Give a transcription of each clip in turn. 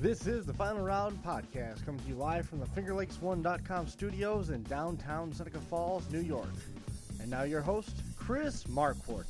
This is the Final Round Podcast, coming to you live from the FingerLakes1.com studios in downtown Seneca Falls, New York. And now your host, Chris Marquardt.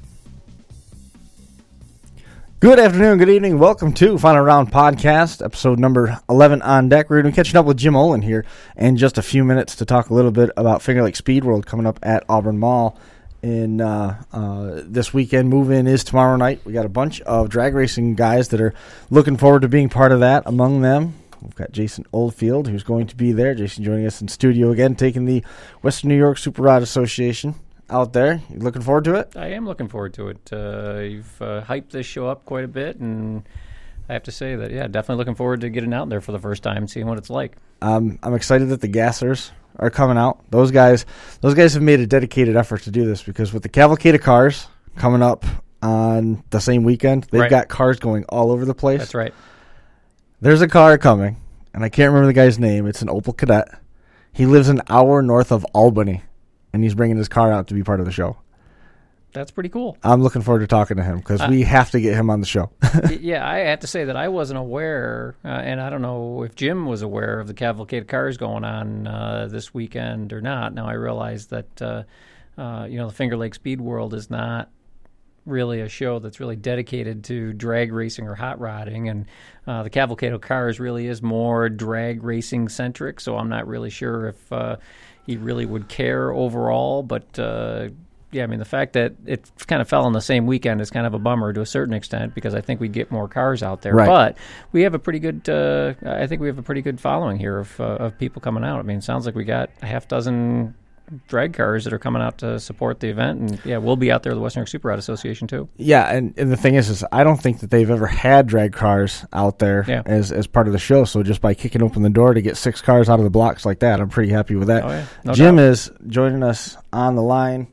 Good afternoon, good evening. Welcome to Final Round Podcast, episode number 11 on deck. We're going to be catching up with Jim Olin here in just a few minutes to talk a little bit about Finger Lakes Speed World coming up at Auburn Mall in this weekend. Move-in is tomorrow night. We got a bunch of drag racing guys that are looking forward to being part of that. Among them, we've got Jason Oldfield, who's going to be there. Jason joining us in studio again, taking the Western New York Super Rod Association out there. You looking forward to it? I am looking forward to it. You've hyped this show up quite a bit, and I have to say that, yeah, definitely looking forward to getting out there for the first time, seeing what it's like. I'm excited that the Gassers are coming out. Those guys have made a dedicated effort to do this, because with the cavalcade of cars coming up on the same weekend, they've got cars going all over the place. That's right. There's a car coming, and I can't remember the guy's name. It's an Opel Kadett. He lives an hour north of Albany, and he's bringing his car out to be part of the show. That's pretty cool. I'm looking forward to talking to him, because we have to get him on the show. Yeah, I have to say that I wasn't aware, and I don't know if Jim was aware of the cavalcade of cars going on this weekend or not. Now I realize that the Finger Lakes Speed World is not really a show that's really dedicated to drag racing or hot rodding, and the cavalcade of cars really is more drag racing centric. So I'm not really sure if he really would care overall, but. Yeah, I mean, the fact that it kind of fell on the same weekend is kind of a bummer to a certain extent, because I think we'd get more cars out there. Right. But we have a pretty good, I think we have a pretty good following here of people coming out. I mean, it sounds like we got a half dozen drag cars that are coming out to support the event. And, yeah, we'll be out there, the Western New York Super Rod Association, too. Yeah, and the thing is I don't think that they've ever had drag cars out there as part of the show. So just by kicking open the door to get 6 cars out of the blocks like that, I'm pretty happy with that. Oh, yeah. No Jim doubt. is joining us on the line.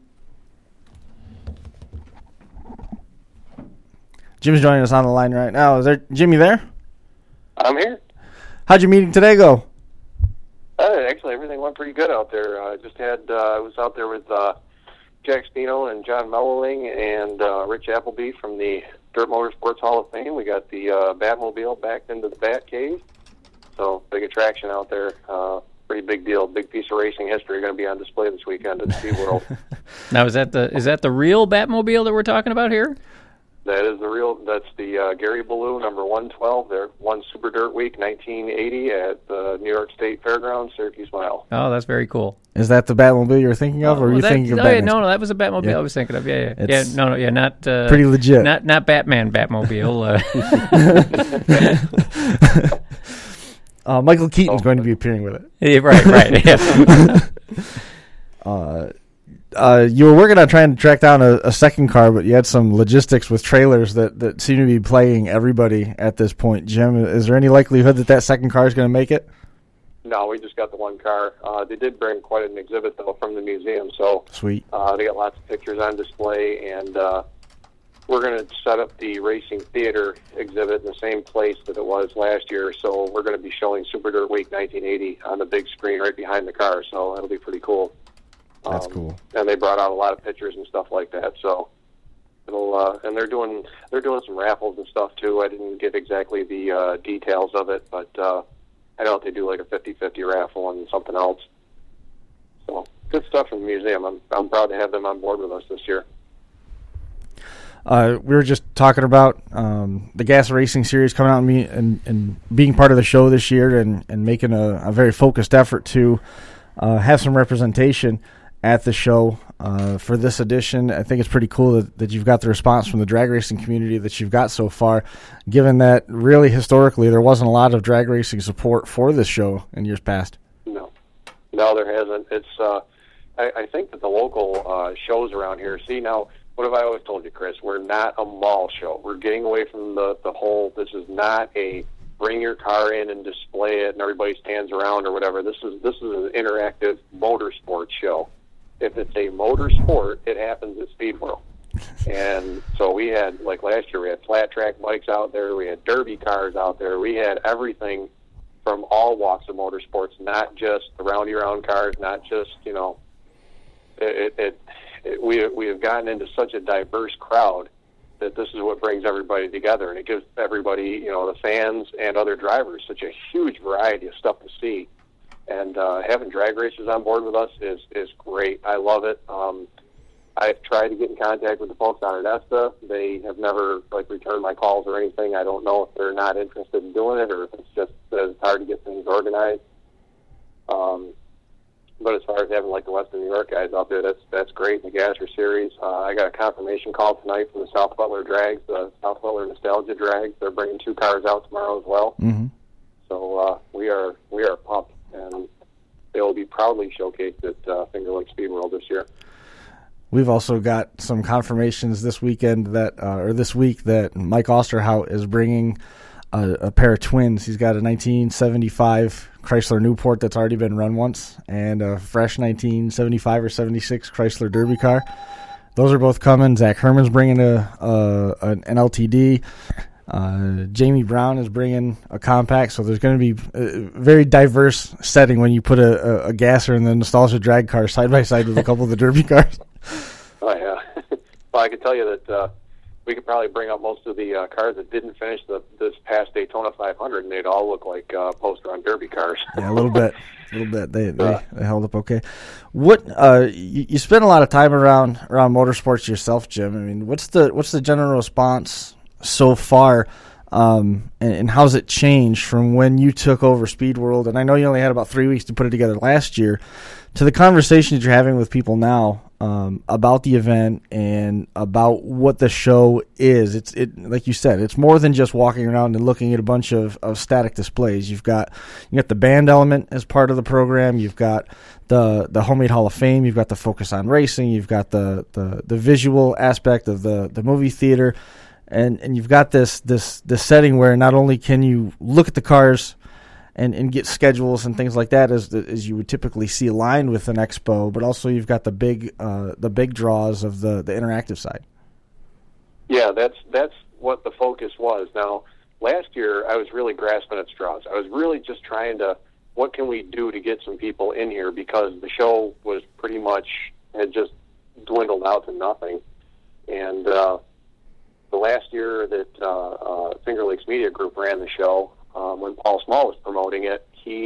Jim's joining us on the line right now. Is there Jimmy there? I'm here. How'd your meeting today go? Actually, everything went pretty good out there. I was out there with Jack Spino and John Melloling and Rich Appleby from the Dirt Motorsports Hall of Fame. We got the Batmobile backed into the Bat Cave. So, big attraction out there. Pretty big deal. Big piece of racing history going to be on display this weekend at Speed World. Now, is that the real Batmobile that we're talking about here? That is that's the Gary Ballou, number 112. There, won Super Dirt Week 1980 at the New York State Fairgrounds, Syracuse Mile. Oh, that's very cool. Is that the Batmobile you're thinking of, or are you thinking of Batman? No, that was a Batmobile I was thinking of. Yeah, not pretty legit. Not Batman Batmobile. Michael Keaton's going to be appearing with it. Yeah, right. Yeah. You were working on trying to track down a second car, but you had some logistics with trailers that seem to be plaguing everybody at this point. Jim, is there any likelihood that second car is going to make it? No, we just got the one car. They did bring quite an exhibit, though, from the museum. So sweet. They got lots of pictures on display, and we're going to set up the Racing Theater exhibit in the same place that it was last year. So we're going to be showing Super Dirt Week 1980 on the big screen right behind the car. So that'll be pretty cool. That's cool. And they brought out a lot of pictures and stuff like that. So it'll and they're doing some raffles and stuff too. I didn't get exactly the details of it, but I know they do like a 50-50 raffle and something else. So good stuff from the museum. I'm proud to have them on board with us this year. We were just talking about the Gas Racing Series coming out and being part of the show this year, and making a very focused effort to have some representation at the show for this edition. I think it's pretty cool that you've got the response from the drag racing community that you've got so far, given that really historically there wasn't a lot of drag racing support for this show in years past. No, there hasn't. It's I think that the local shows around here, see, now, what have I always told you, Chris? We're not a mall show. We're getting away from the whole, this is not a bring your car in and display it and everybody stands around or whatever. This is an interactive motorsports show. If it's a motorsport, it happens at Speed World. And so we had, like last year, we had flat track bikes out there, we had derby cars out there, we had everything from all walks of motorsports, not just the roundy-round cars, not just, we have gotten into such a diverse crowd that this is what brings everybody together, and it gives everybody, the fans and other drivers, such a huge variety of stuff to see. And having drag racers on board with us is great. I love it. I've tried to get in contact with the folks on Odessa. They have never returned my calls or anything. I don't know if they're not interested in doing it or if it's just that it's hard to get things organized. But as far as having the Western New York guys out there, that's great. The Gasser Series. I got a confirmation call tonight from the South Butler Drags, the South Butler Nostalgia Drags. They're bringing 2 cars out tomorrow as well. Mm-hmm. So we are pumped, and they will be proudly showcased at Finger Lakes Speed World this year. We've also got some confirmations this weekend this week that Mike Osterhout is bringing a pair of twins. He's got a 1975 Chrysler Newport that's already been run once, and a fresh 1975 or 76 Chrysler Derby car. Those are both coming. Zach Herman's bringing an LTD. Jamie Brown is bringing a compact, so there's going to be a very diverse setting when you put a Gasser and the Nostalgia drag car side by side with a couple of the Derby cars. Oh, yeah. Well, I can tell you that we could probably bring up most of the cars that didn't finish this past Daytona 500, and they'd all look like post-run Derby cars. Yeah, a little bit. They held up okay. What you spend a lot of time around motorsports yourself, Jim. I mean, what's the general response so far, and how's it changed from when you took over Speed World? And I know you only had about 3 weeks to put it together last year, to the conversations you're having with people now about the event and about what the show is. It like you said, it's more than just walking around and looking at a bunch of static displays. You got the band element as part of the program. You've got the Homemade Hall of Fame. You've got the focus on racing. You've got the visual aspect of the movie theater. And you've got this setting where not only can you look at the cars and get schedules and things like that as you would typically see aligned with an expo, but also you've got the big draws of the interactive side. Yeah, that's what the focus was. Now, last year I was really grasping at straws. I was really just trying to, what can we do to get some people in here, because the show was pretty much had just dwindled out to nothing. And the last year that Finger Lakes Media Group ran the show, when Paul Small was promoting it,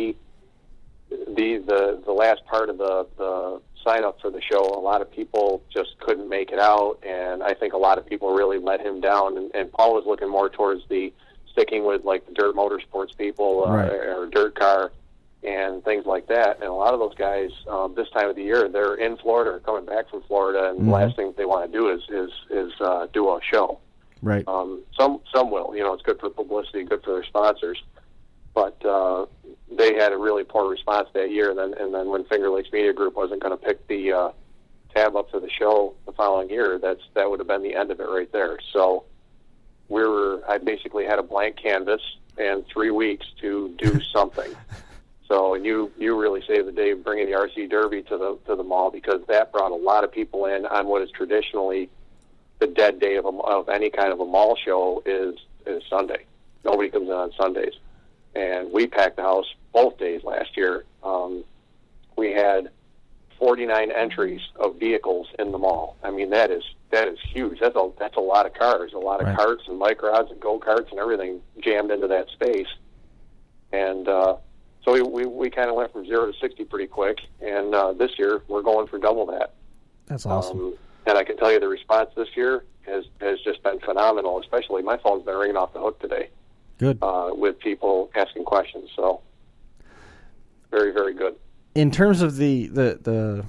the last part of the sign up for the show, a lot of people just couldn't make it out, and I think a lot of people really let him down. And Paul was looking more towards sticking with the dirt motorsports people, right, or dirt car and things like that. And a lot of those guys, this time of the year, they're in Florida or coming back from Florida, and the last thing they want to do is do a show. Right. Some will. It's good for publicity, good for their sponsors. But they had a really poor response that year. And then when Finger Lakes Media Group wasn't going to pick the tab up for the show the following year, that would have been the end of it right there. So I basically had a blank canvas and 3 weeks to do something. So you really saved the day bringing the RC Derby to the mall, because that brought a lot of people in on what is traditionally the dead day of any kind of a mall show is Sunday. Nobody comes in on Sundays. And we packed the house both days last year. We had 49 entries of vehicles in the mall. I mean, that is huge. That's a lot of cars, a lot of carts and microds and go-karts and everything jammed into that space. And so we kind of went from 0 to 60 pretty quick. And this year we're going for double that. That's awesome. And I can tell you the response this year has just been phenomenal. Especially my phone's been ringing off the hook today. Good. With people asking questions. So very, very good. In terms of the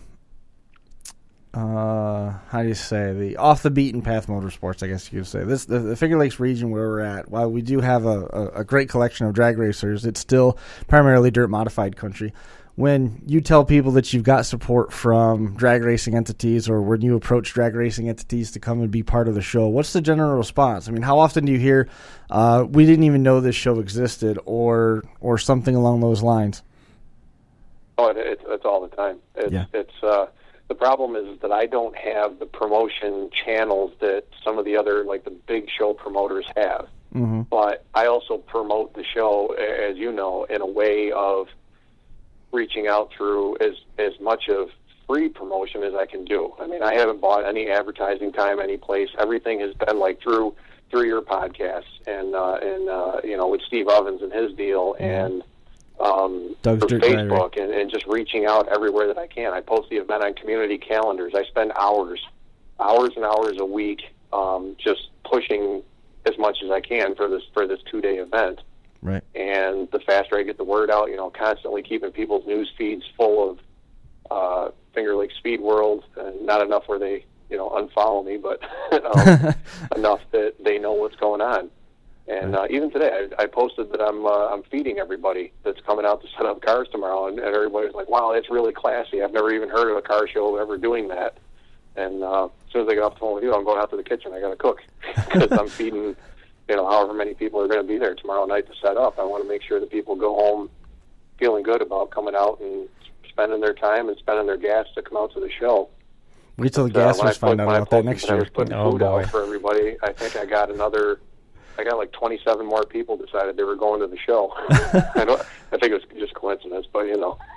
how do you say, the off the beaten path motorsports, I guess you could say, the Finger Lakes region where we're at, while we do have a great collection of drag racers, it's still primarily dirt modified country. When you tell people that you've got support from drag racing entities, or when you approach drag racing entities to come and be part of the show, what's the general response? I mean, how often do you hear, we didn't even know this show existed, or something along those lines? Oh, it's all the time. It's the problem is that I don't have the promotion channels that some of the other, the big show promoters have. Mm-hmm. But I also promote the show, as you know, in a way of reaching out through as much of free promotion as I can do. I mean, I haven't bought any advertising time any place. Everything has been like through your podcasts and with Steve Ovens and his deal, and Doug's through Dirt Facebook, and just reaching out everywhere that I can. I post the event on community calendars. I spend hours and hours a week just pushing as much as I can for this 2-day event. Right. And the faster I get the word out, constantly keeping people's news feeds full of Finger Lakes Speed World, and not enough where they unfollow me, but enough that they know what's going on. And even today, I posted that I'm feeding everybody that's coming out to set up cars tomorrow, and everybody's like, "Wow, that's really classy. I've never even heard of a car show ever doing that." And as soon as I get off the phone with you, I'm going out to the kitchen. I got to cook because I'm feeding, however many people are going to be there tomorrow night to set up. I want to make sure that people go home feeling good about coming out and spending their time and spending their gas to come out to the show. Wait till the gassers find out about that next I year. was putting food out for everybody. I think I got like 27 more people decided they were going to the show. I think it was just coincidence, but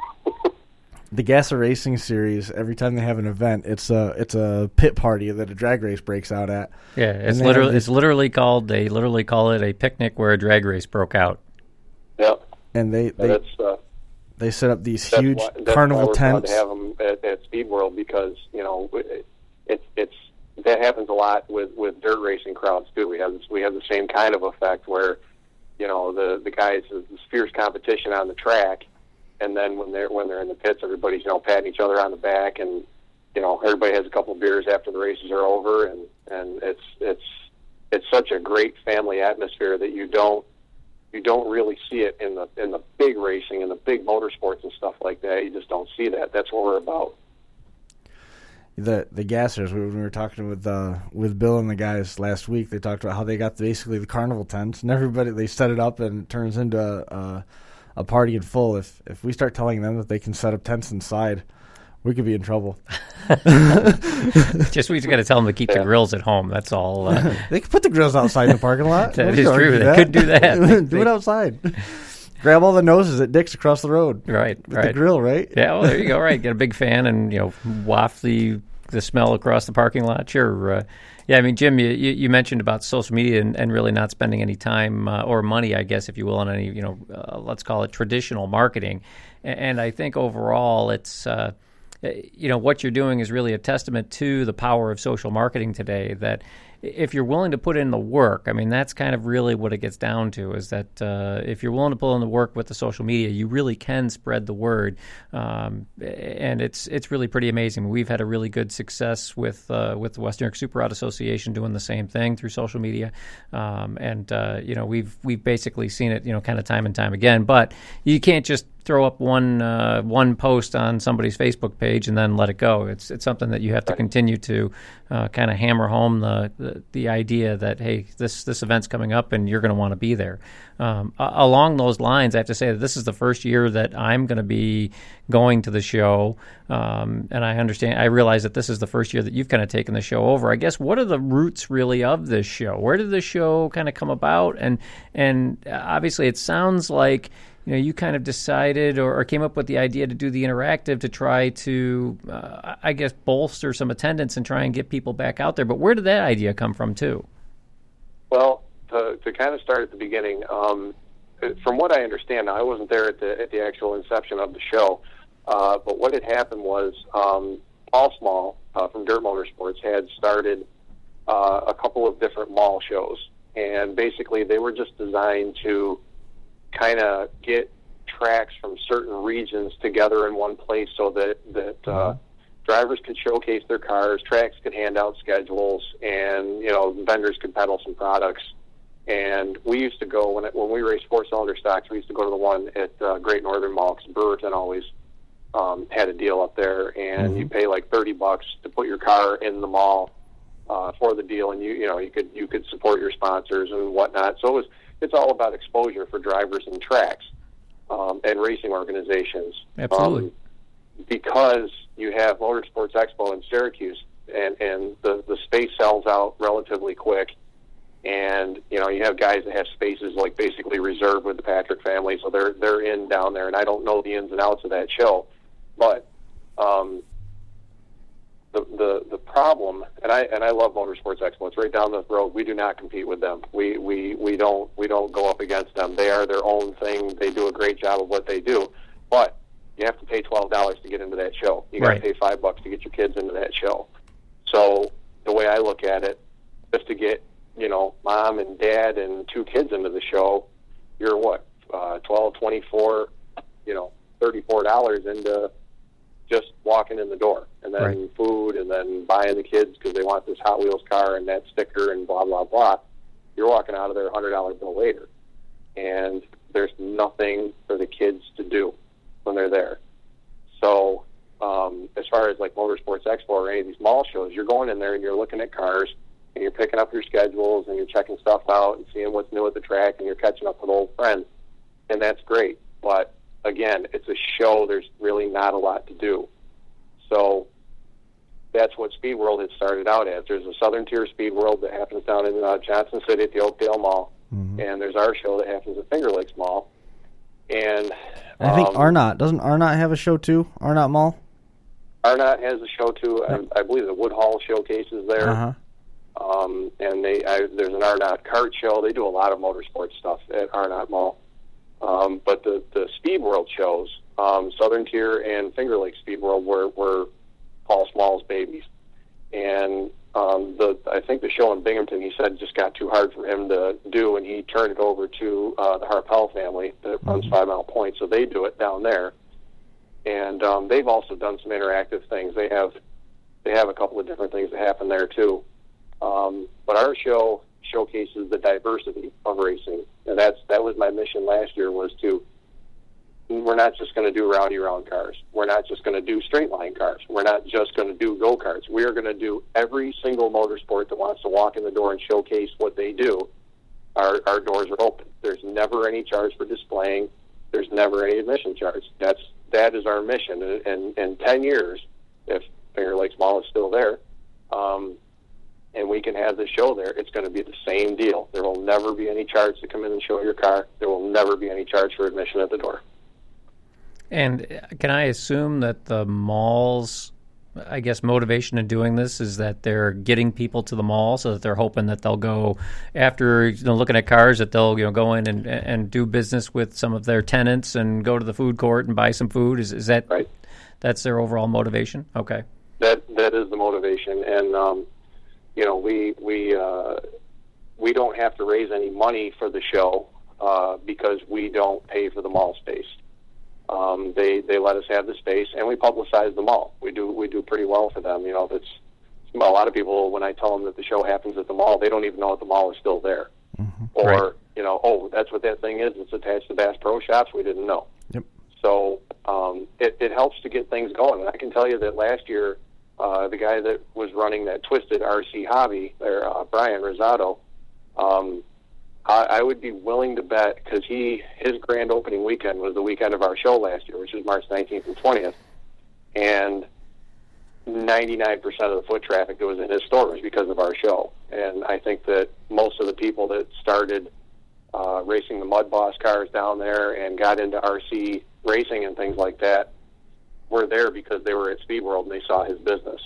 The Gasser Racing Series, every time they have an event, it's a pit party that a drag race breaks out at. Yeah, it's literally called. They literally call it a picnic where a drag race broke out. Yep. And they set up these huge carnival tents. That's why we're proud to have them at Speed World, because it's that happens a lot with dirt racing crowds too. We have the same kind of effect where the guys, this fierce competition on the track. And then when they're in the pits, everybody's patting each other on the back, and everybody has a couple of beers after the races are over, and it's such a great family atmosphere that you don't really see it in the big racing and the big motorsports and stuff like that. You just don't see that. That's what we're about. The Gassers, when we were talking with Bill and the guys last week, they talked about how they got basically the carnival tents, and everybody, they set it up and it turns into a party in full. If we start telling them that they can set up tents inside, we could be in trouble. Just we just got to tell them to keep the grills at home. That's all. They could put the grills outside in the parking lot. That is true. They could do that. Do it outside. Grab all the noses at Dick's across the road. Right. With the grill, right? Yeah. Well, there you go. Right. Get a big fan and waft the smell across the parking lot. Sure. Yeah, I mean, Jim, you mentioned about social media and really not spending any time or money, I guess, if you will, on any, let's call it traditional marketing. And I think overall it's, what you're doing is really a testament to the power of social marketing today, that if you're willing to put in the work, I mean, that's kind of really what it gets down to, is that if you're willing to put in the work with the social media, you really can spread the word. And it's really pretty amazing. We've had a really good success with the Western New York Super Rod Association doing the same thing through social media. We've basically seen it, kind of time and time again. But you can't just throw up one post on somebody's Facebook page and then let it go. It's something that you have to continue to kind of hammer home the idea that, hey, this event's coming up and you're going to want to be there. Along those lines, I have to say that this is the first year that I'm going to be going to the show, and I realize that this is the first year that you've kind of taken the show over. I guess, what are the roots really of this show? Where did the show kind of come about? And obviously it sounds like you kind of decided or came up with the idea to do the interactive to try to, I guess, bolster some attendance and try and get people back out there. But where did that idea come from, too? Well, to kind of start at the beginning, from what I understand, now I wasn't there at the actual inception of the show, but what had happened was Paul Small from Dirt Motorsports had started a couple of different mall shows, and basically they were just designed to kind of get tracks from certain regions together in one place so that drivers could showcase their cars, tracks could hand out schedules, and vendors could peddle some products. And we used to go when we raced four-cylinder stocks. We used to go to the one at Great Northern Mall, because Brewerton always had a deal up there, and you pay like $30 to put your car in the mall for the deal, and you could support your sponsors and whatnot. So it's all about exposure for drivers and tracks and racing organizations. Absolutely. Because you have Motorsports Expo in Syracuse, and the space sells out relatively quick, and you have guys that have spaces like basically reserved with the Patrick family, so they're in down there, and I don't know the ins and outs of that show, but the problem, and I love Motorsports Expo. It's right down the road. We do not compete with them. We don't go up against them. They are their own thing. They do a great job of what they do, but you have to pay $12 to get into that show. You got to pay $5 to get your kids into that show. So the way I look at it, just to get mom and dad and 2 kids into the show, you're what, $12, $24, $34 into just walking in the door, and then food, and then buying the kids because they want this Hot Wheels car and that sticker and blah, blah, blah. You're walking out of there $100 bill later, and there's nothing for the kids to do when they're there. So as far as like Motorsports Expo or any of these mall shows, you're going in there and you're looking at cars, and you're picking up your schedules, and you're checking stuff out and seeing what's new at the track, and you're catching up with old friends, and that's great. But again, it's a show. There's really not a lot to do. So that's what Speed World had started out as. There's a Southern Tier Speed World that happens down in Johnson City at the Oakdale Mall, and there's our show that happens at Finger Lakes Mall. And I think Arnott, doesn't Arnott have a show too? Arnott Mall? Arnott has a show too. I believe the Woodhall Showcase is there. And there's an Arnott kart show. They do a lot of motorsports stuff at Arnott Mall. But the Speed World shows, Southern Tier and Finger Lakes Speed World were Paul Small's babies. And I think the show in Binghamton, he said, just got too hard for him to do, and he turned it over to the Harpel family that runs 5 Mile Point, so they do it down there. And they've also done some interactive things. They have a couple of different things that happen there too. But our show showcases the diversity of racing, and that was my mission last year, was we're not just going to do rowdy round cars. We're not just going to do straight line cars. We're not just going to do go-karts. We are going to do every single motorsport that wants to walk in the door and showcase what they do. Our doors are open. There's never any charge for displaying. There's never any admission charge. That is our mission. And in 10 years, if Finger Lakes Mall is still there, and we can have the show there, it's going to be the same deal. There will never be any charge to come in and show your car. There will never be any charge for admission at the door. And can I assume that the mall's, I guess, motivation in doing this is that they're getting people to the mall, so that they're hoping that they'll go after looking at cars, that they'll go in and do business with some of their tenants and go to the food court and buy some food? Is that right? That's their overall motivation? Okay. That is the motivation, and we don't have to raise any money for the show because we don't pay for the mall space. They let us have the space, and we publicize the mall. We do pretty well for them. That's a lot of people, when I tell them that the show happens at the mall, they don't even know that the mall is still there. Or that's what that thing is. It's attached to Bass Pro Shops. We didn't know. Yep. So it helps to get things going. And I can tell you that last year, the guy that was running that Twisted RC hobby there, Brian Rosado, I would be willing to bet, because his grand opening weekend was the weekend of our show last year, which is March 19th and 20th, and 99% of the foot traffic that was in his store was because of our show. And I think that most of the people that started racing the Mud Boss cars down there and got into RC racing and things like that were there because they were at Speed World and they saw his business.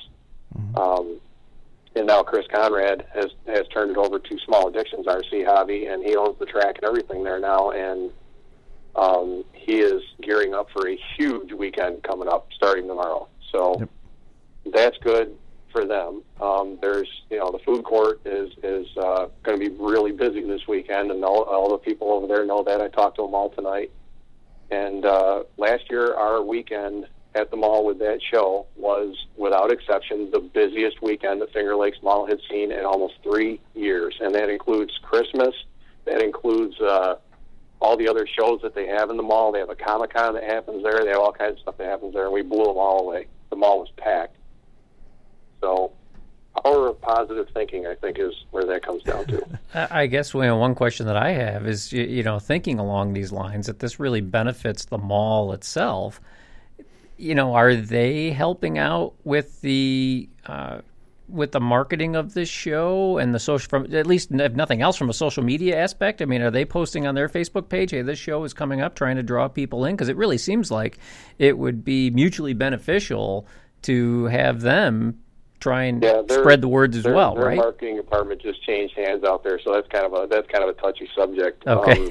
And now Chris Conrad has turned it over to Small Addictions RC hobby, and he owns the track and everything there now, and he is gearing up for a huge weekend coming up starting tomorrow. So that's good for them. There's the food court is going to be really busy this weekend, and all the people over there know that. I talked to them all tonight. And last year, our weekend at the mall with that show was, without exception, the busiest weekend that Finger Lakes Mall had seen in almost 3 years. And that includes Christmas. That includes all the other shows that they have in the mall. They have a Comic-Con that happens there. They have all kinds of stuff that happens there, and we blew them all away. The mall was packed. So power of positive thinking, I think, is where that comes down to. I guess one question that I have is, thinking along these lines, that this really benefits the mall itself. Are they helping out with the marketing of this show and the social, from at least if nothing else, from a social media aspect? I mean, are they posting on their Facebook page, hey, this show is coming up, trying to draw people in? Because it really seems like it would be mutually beneficial to have them try and spread the words as well, their right? Their marketing department just changed hands out there, so that's kind of a touchy subject. Okay.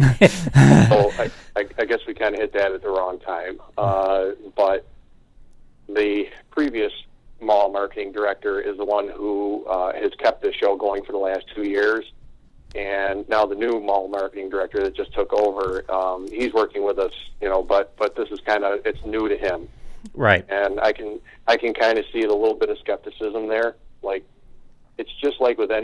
So I guess we kind of hit that at the wrong time. But the previous mall marketing director is the one who has kept the show going for the last 2 years. And now the new mall marketing director that just took over, he's working with us, but this is it's new to him. Right. And I can kind of see a little bit of skepticism there. Like, it's just like with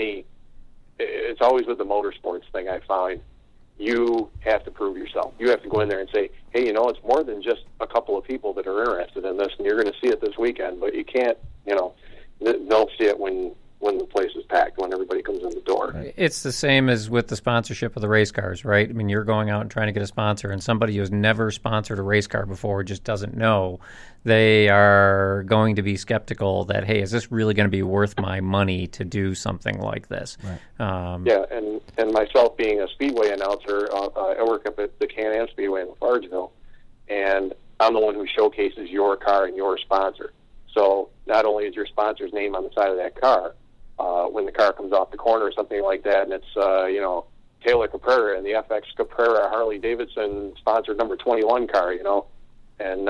it's always with the motorsports thing I find. You have to prove yourself. You have to go in there and say, hey, it's more than just a couple of people that are interested in this, and you're going to see it this weekend, but you can't, they'll see it when the place is packed, when everybody comes in the door. It's the same as with the sponsorship of the race cars, right? I mean, you're going out and trying to get a sponsor, and somebody who's never sponsored a race car before just doesn't know. They are going to be skeptical that, hey, is this really going to be worth my money to do something like this? Right. And myself being a Speedway announcer, I work up at the Can-Am Speedway in Lafargeville, and I'm the one who showcases your car and your sponsor. So not only is your sponsor's name on the side of that car, when the car comes off the corner or something like that, and it's, Taylor Caprara and the FX Caprara Harley Davidson sponsored number 21 car, and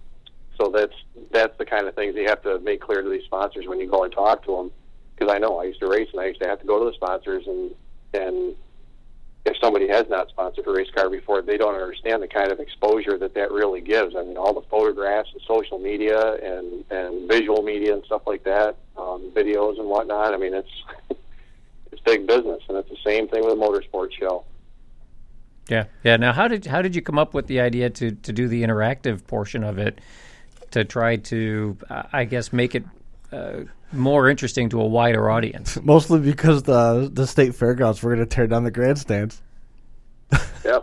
so that's the kind of things you have to make clear to these sponsors when you go and talk to them. Because I know I used to race, and I used to have to go to the sponsors, and if somebody has not sponsored a race car before, they don't understand the kind of exposure that really gives. I mean, all the photographs and social media and visual media and stuff like that, videos and whatnot. I mean, it's big business, and it's the same thing with a motorsports show. Yeah. Now, how did you come up with the idea to do the interactive portion of it, to try to, I guess, make it more interesting to a wider audience? Mostly because the state fairgrounds were going to tear down the grandstands. Yep.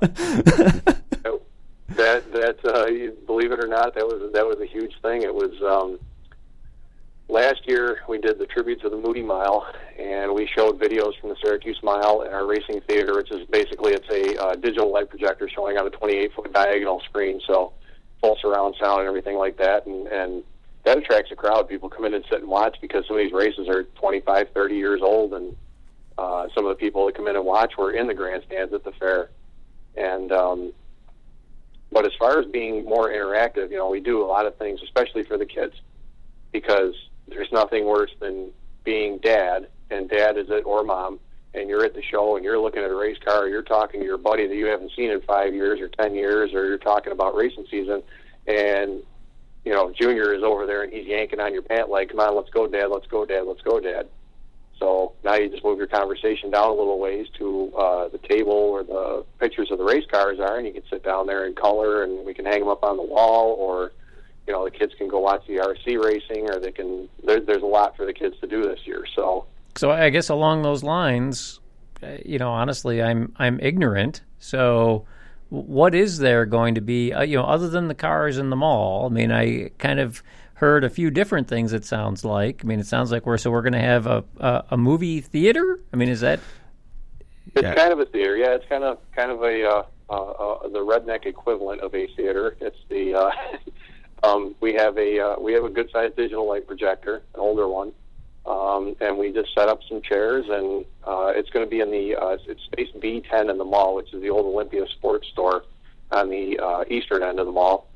That believe it or not, that was a huge thing. It was last year we did the tribute to the Moody Mile, and we showed videos from the Syracuse Mile in our racing theater, which is basically it's a digital light projector showing on a 28-foot diagonal screen, so full surround sound and everything like that, and that attracts a crowd. People come in and sit and watch because some of these races are 25, 30 years old, and some of the people that come in and watch were in the grandstands at the fair. And but as far as being more interactive, we do a lot of things, especially for the kids, because there's nothing worse than being dad, and dad is it, or mom, and you're at the show and you're looking at a race car, or you're talking to your buddy that you haven't seen in 5 years or 10 years, or you're talking about racing season, and Junior is over there and he's yanking on your pant leg, come on, let's go, Dad, let's go, Dad, let's go, Dad. So now you just move your conversation down a little ways to the table where the pictures of the race cars are, and you can sit down there and color, and we can hang them up on the wall, or the kids can go watch the RC racing, or they can. There's a lot for the kids to do this year. So I guess along those lines, honestly, I'm ignorant. So what is there going to be, other than the cars in the mall? I mean, I kind of heard a few different things, it sounds like. I mean, it sounds like we're going to have a movie theater? I mean, is that... It's kind of a theater, yeah. It's kind of the redneck equivalent of a theater. It's the... we have a good-sized digital light projector, an older one, and we just set up some chairs, and it's going to be in it's space B10 in the mall, which is the old Olympia Sports Store on the eastern end of the mall.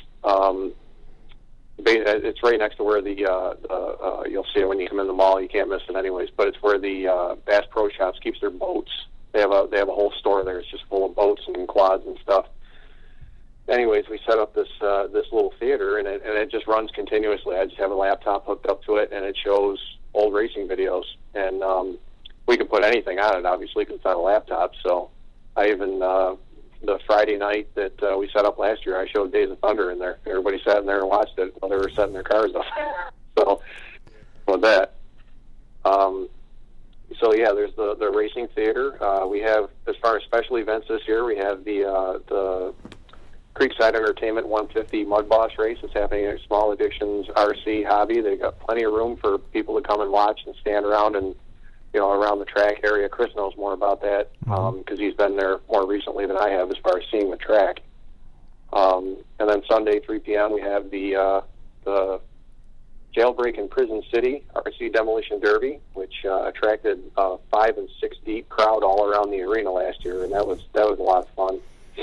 It's right next to where you'll see it when you come in the mall. You can't miss it anyways. But it's where the Bass Pro Shops keeps their boats. They have a whole store there. It's just full of boats and quads and stuff. Anyways, we set up this little theater, and it just runs continuously. I just have a laptop hooked up to it, and it shows old racing videos. And we can put anything on it, obviously, because it's on a laptop. So I even the Friday night that we set up last year, I showed Days of Thunder in there. Everybody sat in there and watched it while they were setting their cars up. So with that. So yeah, there's the racing theater. We have, as far as special events this year, we have the Creekside Entertainment 150 Mud Boss race. It's happening at Small Addictions RC Hobby. They've got plenty of room for people to come and watch and stand around and around the track area. Chris knows more about that because he's been there more recently than I have as far as seeing the track. And then Sunday, 3 p.m., we have the Jailbreak in Prison City, RC Demolition Derby, which attracted a 5 and 6 deep crowd all around the arena last year, and that was a lot of fun.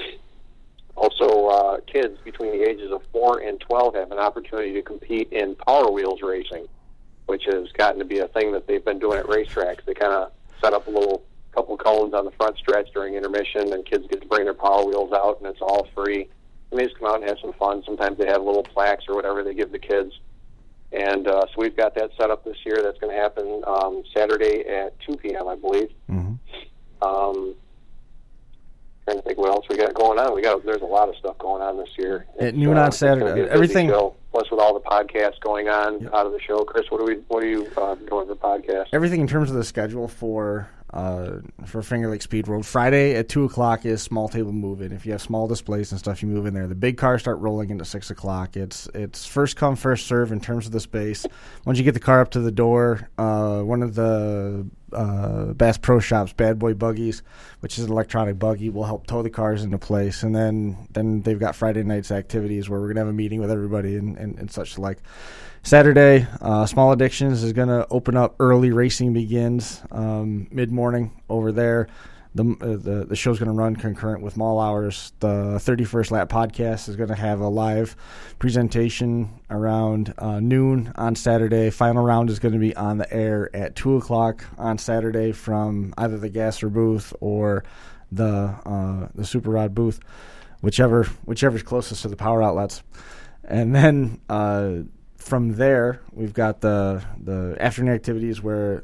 Also, kids between the ages of 4 and 12 have an opportunity to compete in Power Wheels racing, which has gotten to be a thing that they've been doing at racetracks. They kind of set up a couple cones on the front stretch during intermission, and kids get to bring their Power Wheels out, and it's all free. And they just come out and have some fun. Sometimes they have little plaques or whatever they give the kids. And so we've got that set up this year. That's going to happen Saturday at 2 p.m., I believe. Mm-hmm. Trying to think what else we got going on. There's a lot of stuff going on this year. At noon on Saturday. Everything. Plus, with all the podcasts going on out of the show, Chris, what are you doing for the podcast? Everything in terms of the schedule for Finger Lake Speed World. Friday at 2:00 is small table move-in. If you have small displays and stuff, you move in there. The big cars start rolling into 6:00. It's first come, first serve in terms of the space. Once you get the car up to the door, one of the Bass Pro Shops Bad Boy buggies, which is an electronic buggy, will help tow the cars into place. And then they've got Friday night's activities where we're going to have a meeting with everybody and such like. Saturday, Small Addictions is going to open up early. Racing begins mid-morning over there. The show's going to run concurrent with mall hours. The 31st Lap podcast is going to have a live presentation around noon on Saturday. Final round is going to be on the air at 2:00 on Saturday from either the Gasser booth or the Super Rod booth, whichever's closest to the power outlets. And then from there, we've got the afternoon activities where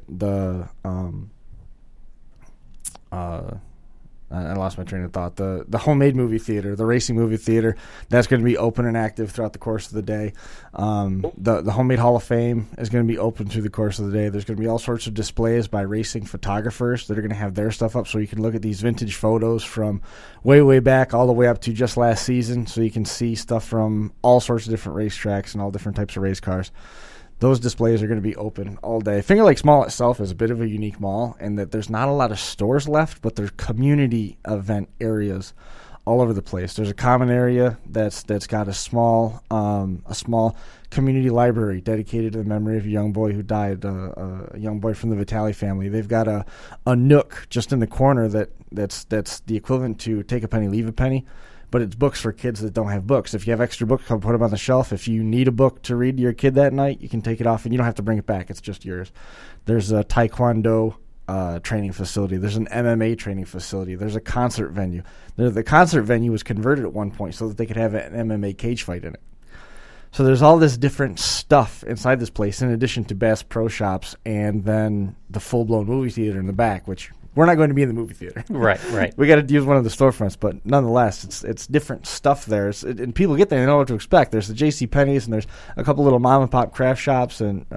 I lost my train of thought. The homemade movie theater, the racing movie theater, that's going to be open and active throughout the course of the day. The Homemade Hall of Fame is going to be open through the course of the day. There's going to be all sorts of displays by racing photographers that are going to have their stuff up so you can look at these vintage photos from way, way back all the way up to just last season, so you can see stuff from all sorts of different racetracks and all different types of race cars. Those displays are going to be open all day. Finger Lakes Mall itself is a bit of a unique mall in that there's not a lot of stores left, but there's community event areas all over the place. There's a common area that's got a small community library dedicated to the memory of a young boy who died, a young boy from the Vitale family. They've got a nook just in the corner that's the equivalent to Take a Penny, Leave a Penny. But it's books for kids that don't have books. If you have extra books, come put them on the shelf. If you need a book to read to your kid that night, you can take it off, and you don't have to bring it back. It's just yours. There's a Taekwondo training facility. There's an MMA training facility. There's a concert venue. The concert venue was converted at one point so that they could have an MMA cage fight in it. So there's all this different stuff inside this place, in addition to Bass Pro Shops and then the full-blown movie theater in the back, which we're not going to be in the movie theater. Right. We got to use one of the storefronts, but nonetheless, it's different stuff there. And people get there, they know what to expect. There's the J.C. Penney's, and there's a couple little mom-and-pop craft shops and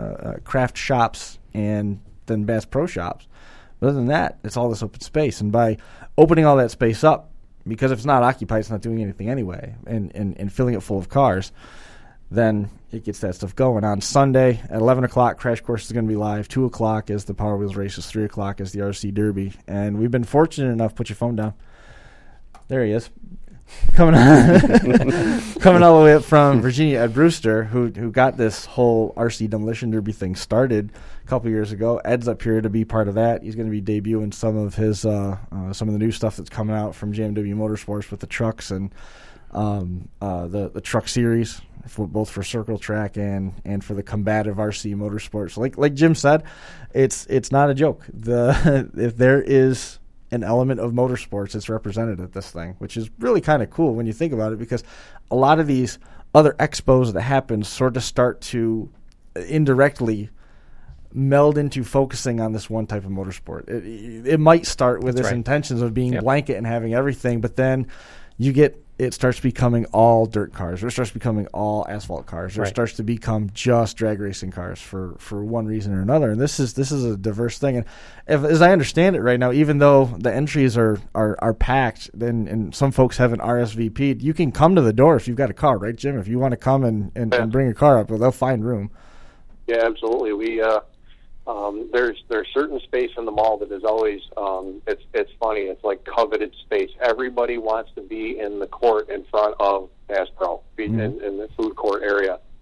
and then Bass Pro Shops. But other than that, it's all this open space. And by opening all that space up, because if it's not occupied, it's not doing anything anyway, and filling it full of cars, then it gets that stuff going. On Sunday at 11 o'clock, Crash Course is going to be live. 2 o'clock is the Power Wheels races. 3 o'clock is the RC Derby. And we've been fortunate enough, put your phone down. There he is. Coming all the way up from Virginia, Ed Brewster, who got this whole RC Demolition Derby thing started a couple years ago. Ed's up here to be part of that. He's going to be debuting some of his some of the new stuff that's coming out from JMW Motorsports with the trucks and the truck series, both for Circle Track and for the combative RC motorsports. Like Jim said, it's not a joke. If there is an element of motorsports, it's represented at this thing, which is really kind of cool when you think about it, because a lot of these other expos that happen sort of start to indirectly meld into focusing on this one type of motorsport. It might start with its intentions of being blanket and having everything, but then it starts becoming all dirt cars, or it starts becoming all asphalt cars, or it starts to become just drag racing cars for one reason or another. And this is a diverse thing. And as I understand it right now, even though the entries are packed, and some folks haven't RSVP'd, you can come to the door if you've got a car, right, Jim? If you want to come and bring a car up, well, they'll find room. Yeah, absolutely. We there's certain space in the mall that is always it's funny. It's like coveted space. Everybody wants to be in the court in front of Bass Pro, in the food court area,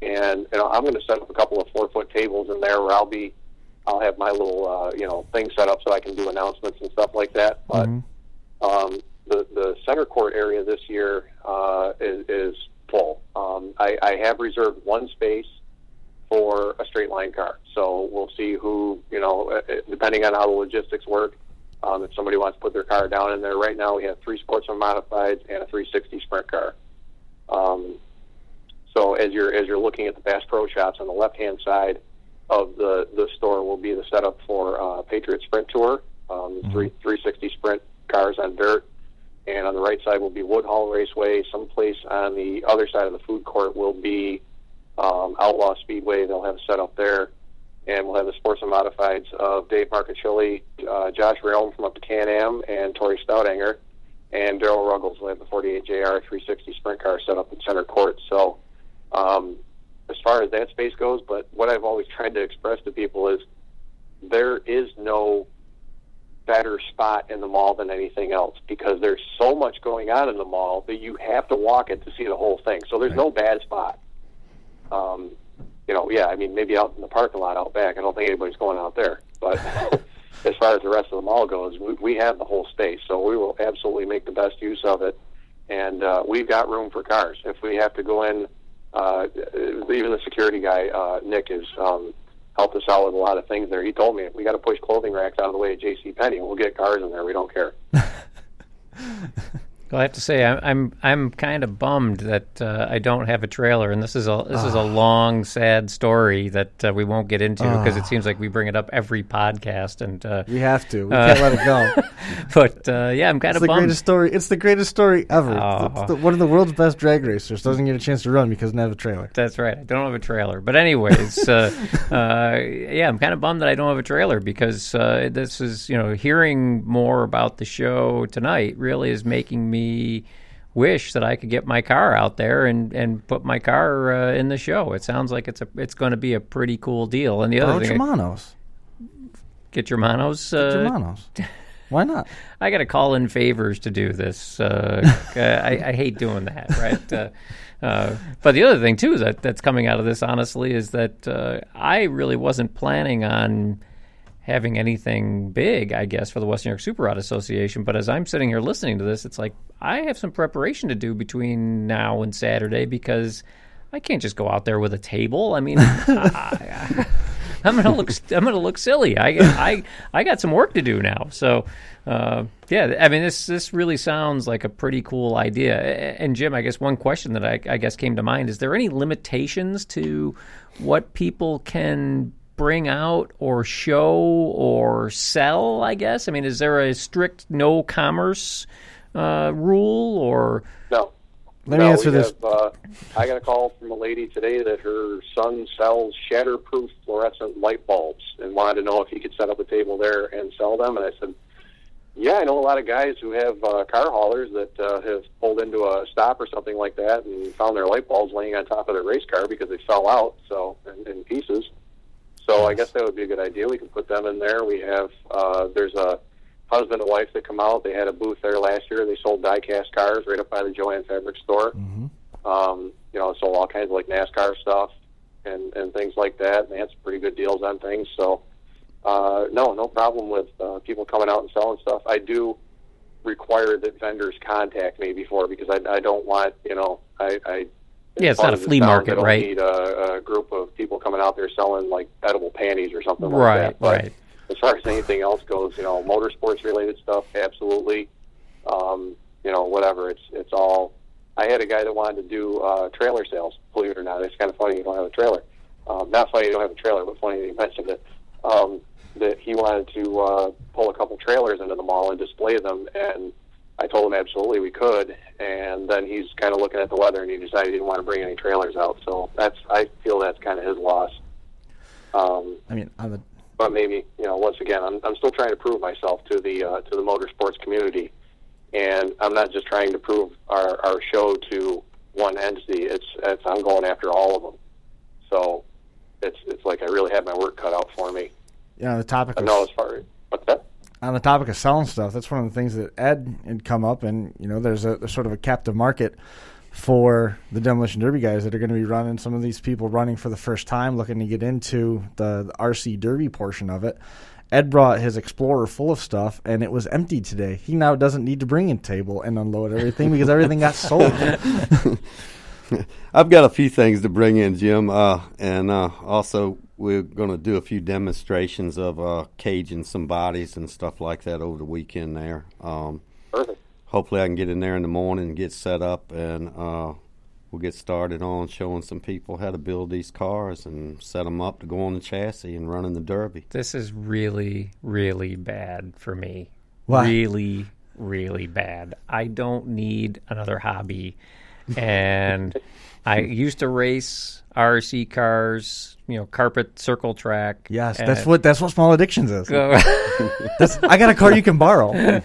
and I'm going to set up a couple of 4-foot tables in there where I'll have my little thing set up so I can do announcements and stuff like that. But the center court area this year is full. I have reserved one space for a straight line car, so we'll see who, depending on how the logistics work, if somebody wants to put their car down in there. Right now we have 3 Sportsman Modifieds and a 360 Sprint car. So as you're looking at the Bass Pro Shops, on the left hand side of the store will be the setup for Patriot Sprint Tour, 360 Sprint cars on dirt, and on the right side will be Woodhull Raceway. Someplace on the other side of the food court will be Outlaw Speedway. They'll have a setup there, and we'll have the Sportsman Modifieds of Dave Marcachilli, Josh Realm from up to Can-Am, and Tori Stoutanger, and Darryl Ruggles will have the 48 JR 360 Sprint car set up in center court. So as far as that space goes, but what I've always tried to express to people is there is no better spot in the mall than anything else, because there's so much going on in the mall that you have to walk it to see the whole thing. So there's no bad spot. Maybe out in the parking lot out back, I don't think anybody's going out there. But as far as the rest of the mall goes, we have the whole space, so we will absolutely make the best use of it. And we've got room for cars. If we have to go in, even the security guy, Nick, has helped us out with a lot of things there. He told me, we got to push clothing racks out of the way at JCPenney. We'll get cars in there. We don't care. Well, I have to say, I'm kind of bummed that I don't have a trailer, and this is a long, sad story that we won't get into because it seems like we bring it up every podcast, and we have to. We can't let it go. But I'm kind of bummed. It's the greatest story ever. One of the world's best drag racers doesn't get a chance to run because he doesn't have a trailer. That's right. I don't have a trailer. But anyways, I'm kind of bummed that I don't have a trailer because this is, hearing more about the show tonight really is making me wish that I could get my car out there and put my car in the show. It sounds like it's going to be a pretty cool deal. And the other thing, get your monos. Why not? I got to call in favors to do this. I hate doing that, right? But the other thing too that's coming out of this, honestly, is that I really wasn't planning on having anything big, I guess, for the Western New York Super Rod Association. But as I'm sitting here listening to this, it's like I have some preparation to do between now and Saturday because I can't just go out there with a table. I mean, I'm gonna look silly. I got some work to do now. So this really sounds like a pretty cool idea. And Jim, I guess one question that I guess came to mind is there any limitations to what people can bring out or show or sell, I guess? I mean, is there a strict no commerce rule or? No. Let me answer this. I got a call from a lady today that her son sells shatterproof fluorescent light bulbs and wanted to know if he could set up a table there and sell them. And I said, yeah, I know a lot of guys who have car haulers that have pulled into a stop or something like that and found their light bulbs laying on top of their race car because they fell out in pieces. So I guess that would be a good idea. We can put them in there. We have there's a husband and wife that come out. They had a booth there last year. They sold die-cast cars right up by the Joanne Fabric store. Mm-hmm. Sold all kinds of like NASCAR stuff and things like that. And they had some pretty good deals on things. So no problem with people coming out and selling stuff. I require that vendors contact me before because I don't want it's not a flea market, right? Right? Need a group of people coming out there selling like edible panties or something like that. Right. As far as anything else goes, motorsports related stuff, absolutely. Whatever. It's all. I had a guy that wanted to do trailer sales. Believe it or not, it's kind of funny you don't have a trailer. Not funny you don't have a trailer, but funny that you mentioned it. That he wanted to pull a couple trailers into the mall and display them, and I told him absolutely we could. And then he's kind of looking at the weather, and he decided he didn't want to bring any trailers out. So I feel that's kind of his loss. But maybe once again, I'm still trying to prove myself to the motorsports community, and I'm not just trying to prove our show to one entity. It's I'm going after all of them. So it's like I really had my work cut out for me. Yeah, the topic. What's that? On the topic of selling stuff, that's one of the things that Ed had come up, and there's sort of a captive market for the Demolition Derby guys that are going to be running. Some of these people running for the first time, looking to get into the RC Derby portion of it. Ed brought his Explorer full of stuff, and it was empty today. He now doesn't need to bring a table and unload everything because everything got sold. I've got a few things to bring in, Jim, and also we're going to do a few demonstrations of caging some bodies and stuff like that over the weekend there. Perfect. Hopefully I can get in there in the morning and get set up, and we'll get started on showing some people how to build these cars and set them up to go on the chassis and run in the Derby. This is really, really bad for me. Why? Really, really bad. I don't need another hobby. And I used to race RC cars, carpet circle track. Yes, that's what Small Addictions is. I got a car you can borrow. I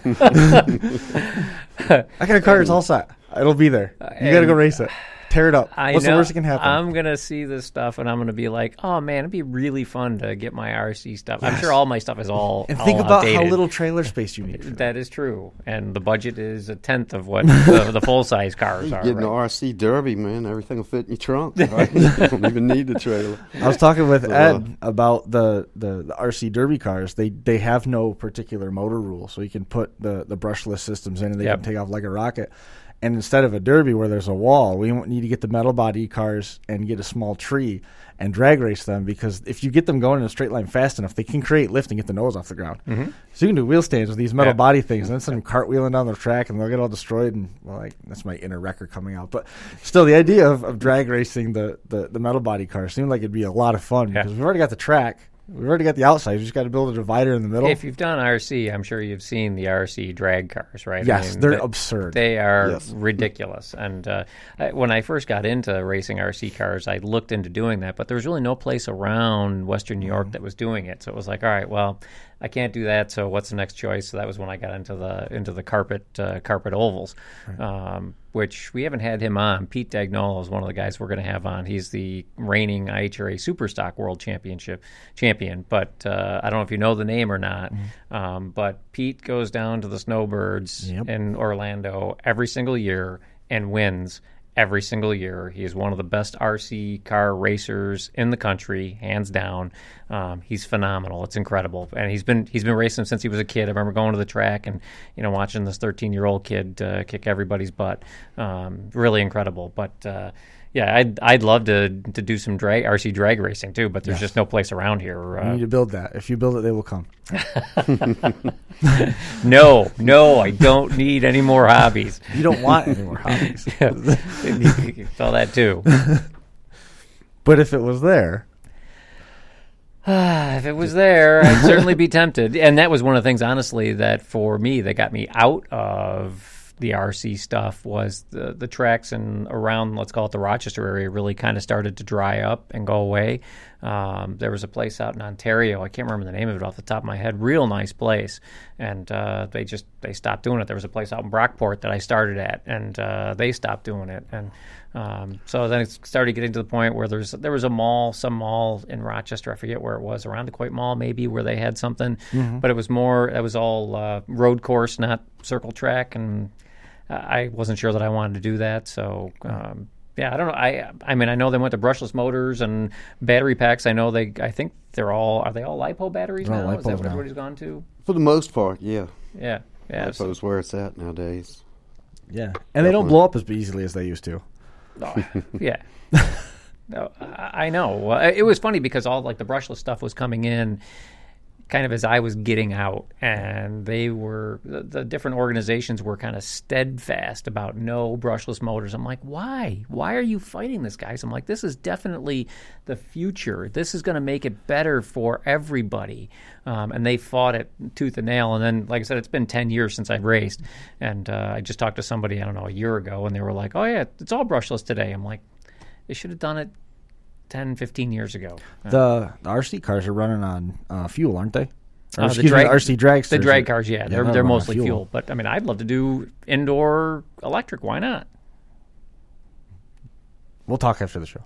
got a car that's all set. It'll be there. You got to go race it. Tear it up. What's the worst that can happen? I'm going to see this stuff, and I'm going to be like, oh, man, it'd be really fun to get my RC stuff. Yes. I'm sure all my stuff is all And think all about outdated. how little trailer space you need. That is true. And the budget is a tenth of what the full-size cars are. Getting the RC Derby, man, everything will fit in your trunk. Right? You don't even need the trailer. I was talking with Ed about the RC Derby cars. They have no particular motor rule, so you can put the brushless systems in and they can take off like a rocket. And instead of a Derby where there's a wall, we need to get the metal body cars and get a small tree and drag race them, because if you get them going in a straight line fast enough, they can create lift and get the nose off the ground. Mm-hmm. So you can do wheel stands with these metal body things and then send them cartwheeling down the track and they'll get all destroyed. And that's my inner wrecker coming out. But still, the idea of drag racing the metal body cars seemed like it'd be a lot of fun because we've already got the track. We've already got the outside. We just got to build a divider in the middle. If you've done RC, I'm sure you've seen the RC drag cars, right? Yes, they're absurd. They are ridiculous. And when I first got into racing RC cars, I looked into doing that, but there was really no place around Western New York that was doing it. So it was like, all right, well, I can't do that. So what's the next choice? So that was when I got into the carpet ovals, which we haven't had him on. Pete Dagnolo is one of the guys we're going to have on. He's the reigning IHRA Superstock World champion. But I don't know if you know the name or not. But Pete goes down to the Snowbirds in Orlando every single year and wins every single year. He is one of the best RC car racers in the country, hands down. He's phenomenal. It's incredible, and he's been racing since he was a kid. I remember going to the track and watching this 13-year-old kid kick everybody's butt. Really incredible. But I'd love to do some RC drag racing too, but there's just no place around here. You need to build that. If you build it, they will come. No, I don't need any more hobbies. You don't want any more hobbies. Saw that too. But if it was there... if it was there, I'd certainly be tempted. And that was one of the things, honestly, that for me, that got me out of the RC stuff was the tracks and around, let's call it the Rochester area, really kind of started to dry up and go away. There was a place out in Ontario, I can't remember the name of it off the top of my head, real nice place, and they stopped doing it. There was a place out in Brockport that I started at, and they stopped doing it. And so then it started getting to the point where there was some mall in Rochester, I forget where it was, around the Coit Mall maybe, where they had something, but it was all road course, not circle track, and I wasn't sure that I wanted to do that, so I don't know. I mean, I know they went to brushless motors and battery packs. I think are they all LiPo batteries now? Is that what everybody's gone to? For the most part, yeah. Yeah. LiPo's where it's at nowadays. Yeah, and they don't blow up as easily as they used to. Yeah. No, I know. It was funny because all the brushless stuff was coming in kind of as I was getting out, and the different organizations were kind of steadfast about no brushless motors. I'm like, why? Why are you fighting this, guys? I'm like, this is definitely the future. This is going to make it better for everybody. And they fought it tooth and nail. And then, like I said, it's been 10 years since I've raced. And I just talked to somebody, I don't know, a year ago, and they were like, oh, yeah, it's all brushless today. I'm like, they should have done it 10, 15 years ago. The RC cars are running on fuel, aren't they? The RC dragsters. The drag cars, they're mostly fuel. But, I mean, I'd love to do indoor electric. Why not? We'll talk after the show.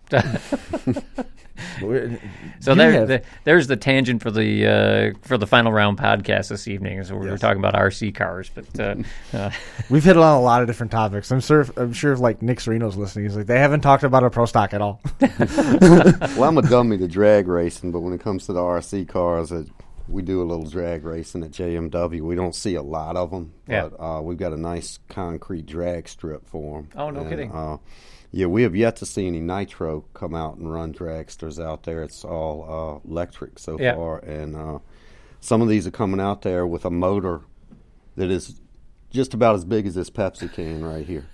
So there's the tangent for the final round podcast this evening. So we were talking about RC cars, but we've hit on a lot of different topics. I'm sure if like Nick Sereno's listening, he's like, they haven't talked about a pro stock at all. Well, I'm a dummy to drag racing, but when it comes to the RC cars, we do a little drag racing at JMW. We don't see a lot of them, but we've got a nice concrete drag strip for them. Oh, no kidding. Yeah, we have yet to see any nitro come out and run dragsters out there. It's all electric so far, and some of these are coming out there with a motor that is just about as big as this Pepsi can right here,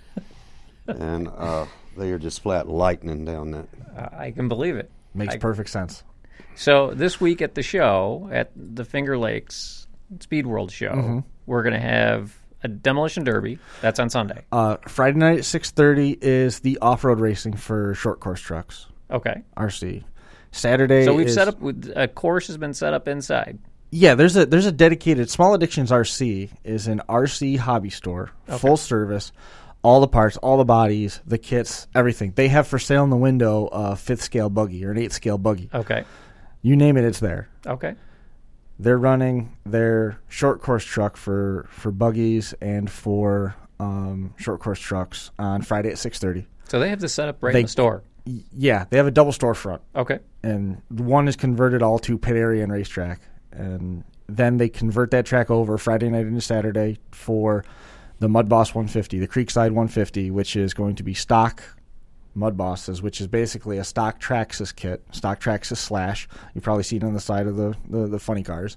and they are just flat lightning down that. I can believe it. Makes perfect sense. So this week at the show, at the Finger Lakes Speed World show, we're going to have a demolition derby. That's on Sunday. Friday night at 6:30 is the off-road racing for short course trucks. Okay. RC. Saturday. So we've set up a course has been set up inside. Yeah, there's a dedicated Small Addictions RC is an RC hobby store, full service, all the parts, all the bodies, the kits, everything. They have for sale in the window a 5th scale buggy or an 8th scale buggy. Okay. You name it, it's there. Okay. They're running their short course truck for buggies and for short course trucks on Friday at 6:30. So they have this set up in the store. Yeah, they have a double storefront. Okay. And one is converted all to pit area and racetrack. And then they convert that track over Friday night into Saturday for the Mud Boss 150, the Creekside 150, which is going to be stock Mud Bosses, which is basically a stock Traxxas kit, stock Traxxas Slash. You probably see it on the side of the funny cars.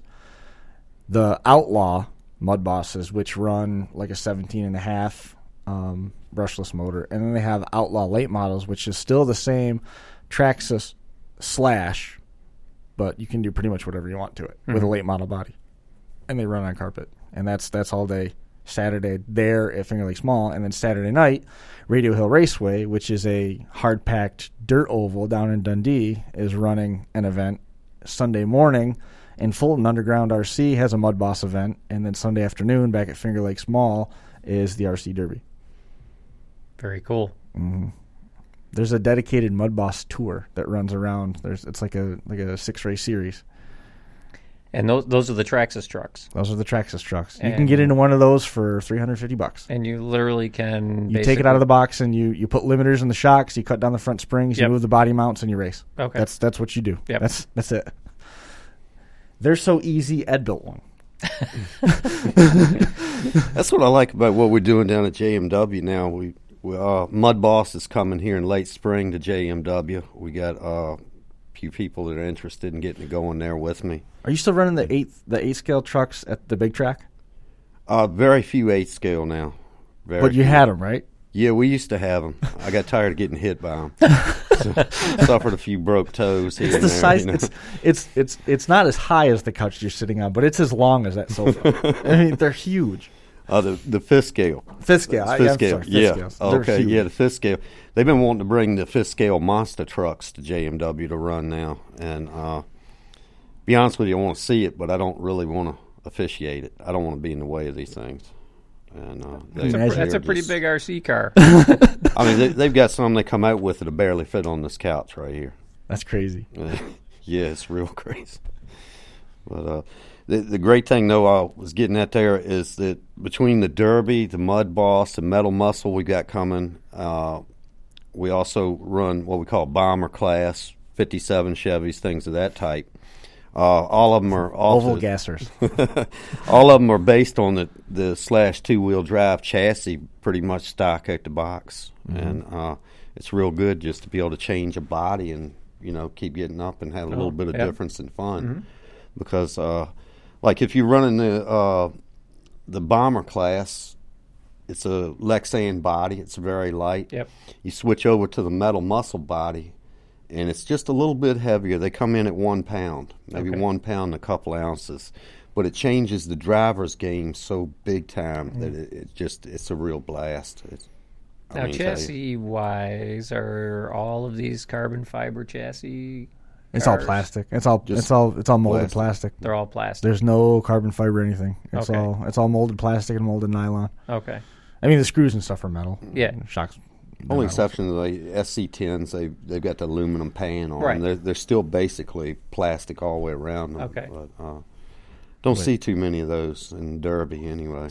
The Outlaw Mud Bosses, which run like a 17.5 brushless motor. And then they have Outlaw late models, which is still the same Traxxas Slash, but you can do pretty much whatever you want to it with a late model body. And they run on carpet. And that's all day Saturday there at Finger Lakes Mall. And then Saturday night, Radio Hill Raceway, which is a hard-packed dirt oval down in Dundee, is running an event. Sunday morning in Fulton, Underground RC has a Mud Boss event. And then Sunday afternoon back at Finger Lakes Mall is the RC Derby. Very cool. Mm-hmm. There's a dedicated Mud Boss tour that runs around. It's like a 6-race series. And those are the Traxxas trucks. Those are the Traxxas trucks. You can get into one of those for $350. And you literally can. You take it out of the box and you put limiters in the shocks. You cut down the front springs. You move the body mounts and you race. Okay, that's what you do. Yep. That's it. They're so easy. Ed built one. That's what I like about what we're doing down at JMW now. We Mud Boss is coming here in late spring to JMW. We got a few people that are interested in getting it going there with me. Are you still running the 8 scale trucks at the big track? Very few 8 scale now. But you had them, right? Yeah, we used to have them. I got tired of getting hit by them. Suffered a few broke toes here. It's the size. You know? It's not as high as the couch you're sitting on, but it's as long as that sofa. I mean, they're huge. The 5th scale. 5th scale. Fifth scale. Sorry, yeah. Scales. Okay. Yeah, the 5th scale. They've been wanting to bring the 5th scale monster trucks to JMW to run now, and be honest with you, I want to see it, but I don't really want to officiate it. I don't want to be in the way of these things. And that's a pretty big RC car. I mean, they've got some they come out with that'll barely fit on this couch right here. That's crazy. Yeah, it's real crazy. But the great thing, though, I was getting at there is that between the Derby, the Mud Boss, the Metal Muscle we got coming, we also run what we call bomber class, 57 Chevys, things of that type. All of them are oval gassers. All of them are based on the Slash 2-wheel drive chassis, pretty much stock out the box, and it's real good just to be able to change a body and keep getting up and have a little bit of difference and fun, because like if you're running the bomber class, it's a Lexan body. It's very light. Yep. You switch over to the Metal Muscle body, and it's just a little bit heavier. They come in at 1 pound, maybe 1 pound and a couple ounces. But it changes the driver's game so big time that it's a real blast. Now, chassis-wise, are all of these carbon fiber chassis? It's all plastic. It's all molded plastic. They're all plastic. There's no carbon fiber or anything. It's all molded plastic and molded nylon. Okay. I mean, the screws and stuff are metal. Yeah. Shocks, Only exception to the SC10s, they've got the aluminum pan on Right. them. They're still basically plastic all the way around them. Okay. But, don't see too many of those in Derby anyway.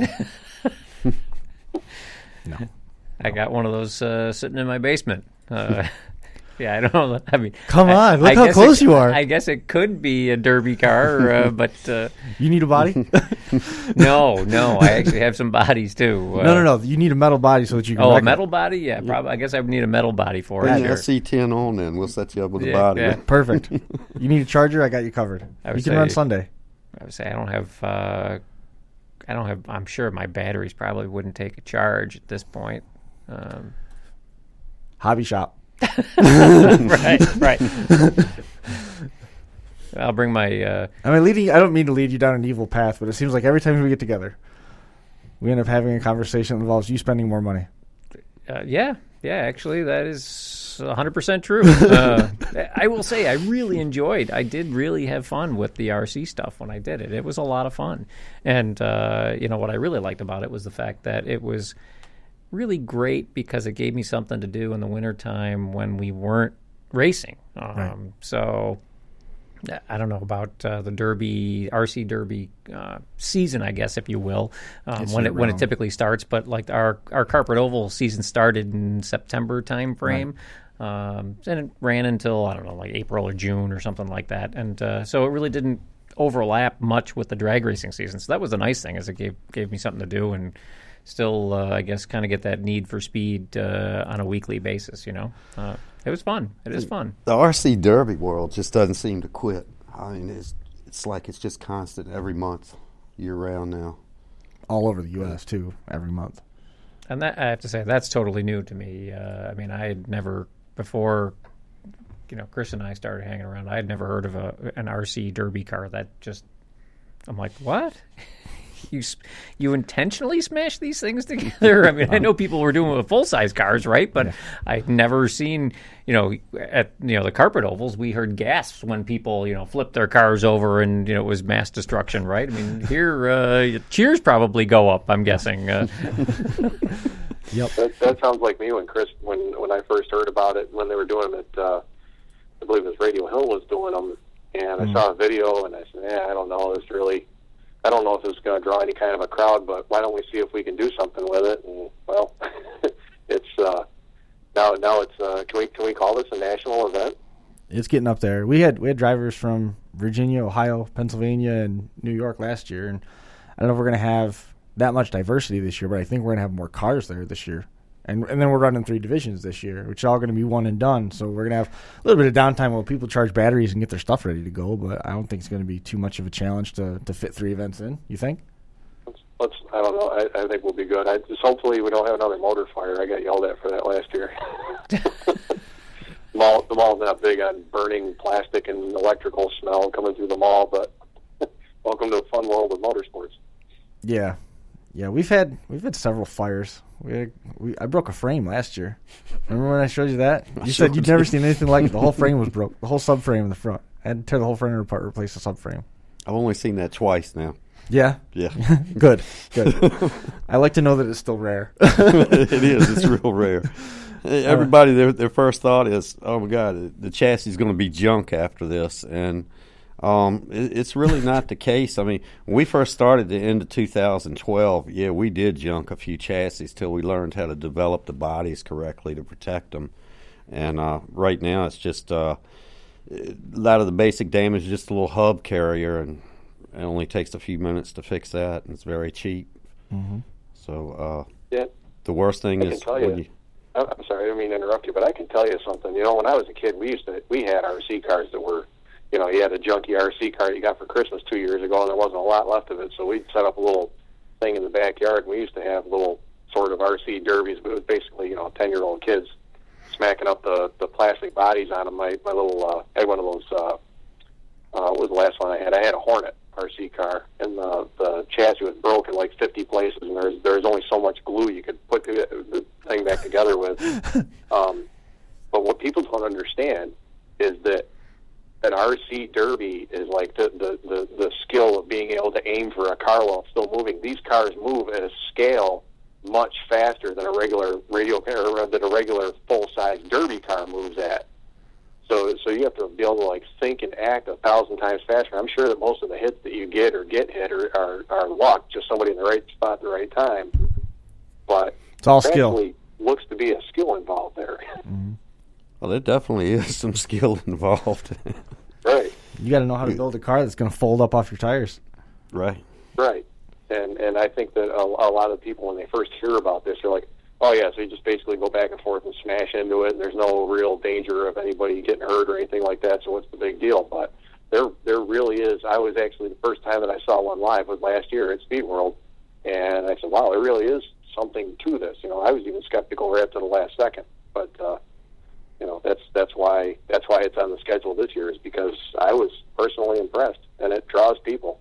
No. I got one of those sitting in my basement. Yeah, I don't know. I mean, Come on, look how guess close you are. I guess it could be a Derby car, but You need a body? no. I actually have some bodies too. No. You need a metal body so that you can. Oh, a wreck it. metal body? Yeah, probably. I guess I would need a metal body for Bring it. the Sure. SC10 on, then we'll set you up with a Yeah, body. yeah. Perfect. You need a charger? I got you covered. I would You can run say- Sunday. I would say I don't have. I'm sure my batteries probably wouldn't take a charge at this point. Hobby shop. Right. I'll bring my. I don't mean to lead you down an evil path, but it seems like every time we get together, we end up having a conversation that involves you spending more money. Yeah. Actually, that is 100% true. I will say I did really have fun with the RC stuff when I did it. It was a lot of fun. And, what I really liked about it was the fact that it was really great because it gave me something to do in the wintertime when we weren't racing. Right. So I don't know about the Derby, RC Derby season, I guess, if you will, when it typically starts. But like our Carpet Oval season started in September time frame, and it ran until I don't know, like April or June or something like that. And so it really didn't overlap much with the drag racing season. So that was the nice thing, is it gave me something to do and still, I guess, kind of get that need for speed on a weekly basis. It was fun. It is fun. The RC Derby world just doesn't seem to quit. I mean, it's like it's just constant every month, year round now. All over the U.S., too, every month. And that, I have to say, that's totally new to me. I mean, I had never, before, Chris and I started hanging around, I had never heard of an RC Derby car that just, I'm like, what? You intentionally smash these things together? I mean, I know people were doing it with full-size cars, right? But I'd never seen, at the Carpet Ovals, we heard gasps when people, flipped their cars over and, it was mass destruction, right? I mean, here, cheers probably go up, I'm guessing. Yep. That sounds like me when Chris, when I first heard about it, when they were doing it, I believe it was Radio Hill was doing them, and I saw a video, and I said, I don't know, I don't know if it's going to draw any kind of a crowd, but why don't we see if we can do something with it? And well, it's now it's can we call this a national event? It's getting up there. We had drivers from Virginia, Ohio, Pennsylvania, and New York last year, and I don't know if we're going to have that much diversity this year, but I think we're going to have more cars there this year. And then we're running 3 divisions this year, which are all going to be one and done. So we're going to have a little bit of downtime while people charge batteries and get their stuff ready to go. But I don't think it's going to be too much of a challenge to fit 3 events in. You think? I don't know. I think we'll be good. Hopefully we don't have another motor fire. I got yelled at for that last year. The mall's not big on burning plastic and electrical smell coming through the mall, but welcome to a fun world of motorsports. Yeah. We've had several fires. I broke a frame last year. Remember when I showed you that? You said you'd never seen anything like it. The whole frame was broke. The whole subframe in the front. I had to tear the whole front end apart, replace the subframe. I've only seen that twice now. Yeah? Yeah. Good. I like to know that it's still rare. It is. It's real rare. Everybody, their first thought is, oh, my God, the chassis is going to be junk after this. And it's really not the case. I mean, when we first started the end of 2012, we did junk a few chassis till we learned how to develop the bodies correctly to protect them. And right now it's just a lot of the basic damage is just a little hub carrier, and it only takes a few minutes to fix that, and it's very cheap. Mm-hmm. So Yeah. the worst thing is when you... I'm sorry, I didn't mean to interrupt you, but I can tell you something. When I was a kid, we had RC cars that were, you had a junky RC car you got for Christmas 2 years ago, and there wasn't a lot left of it, so we'd set up a little thing in the backyard, and we used to have little sort of RC derbies, but it was basically, 10-year-old kids smacking up the plastic bodies on them. My little, I had one of those, what was the last one I had? I had a Hornet RC car, and the chassis was broken like 50 places, and there's only so much glue you could put the thing back together with. But what people don't understand is that an RC derby is like the skill of being able to aim for a car while it's still moving. These cars move at a scale much faster than a regular radio car or than a regular full-size derby car moves at. So you have to be able to like think and act 1,000 times faster. I'm sure that most of the hits that you get or get hit are luck, just somebody in the right spot at the right time. But it's all there skill. actually looks to be a skill involved there. Mm-hmm. Well, there definitely is some skill involved. Right. You got to know how to build a car that's going to fold up off your tires. Right. Right. And I think that a lot of people, when they first hear about this, they're like, oh, yeah, so you just basically go back and forth and smash into it, and there's no real danger of anybody getting hurt or anything like that, so what's the big deal? But there really is. I was actually, the first time that I saw one live was last year at Speed World, and I said, wow, there really is something to this. You know, I was even skeptical right up to the last second, but you know, that's why it's on the schedule this year, is because I was personally impressed, and it draws people.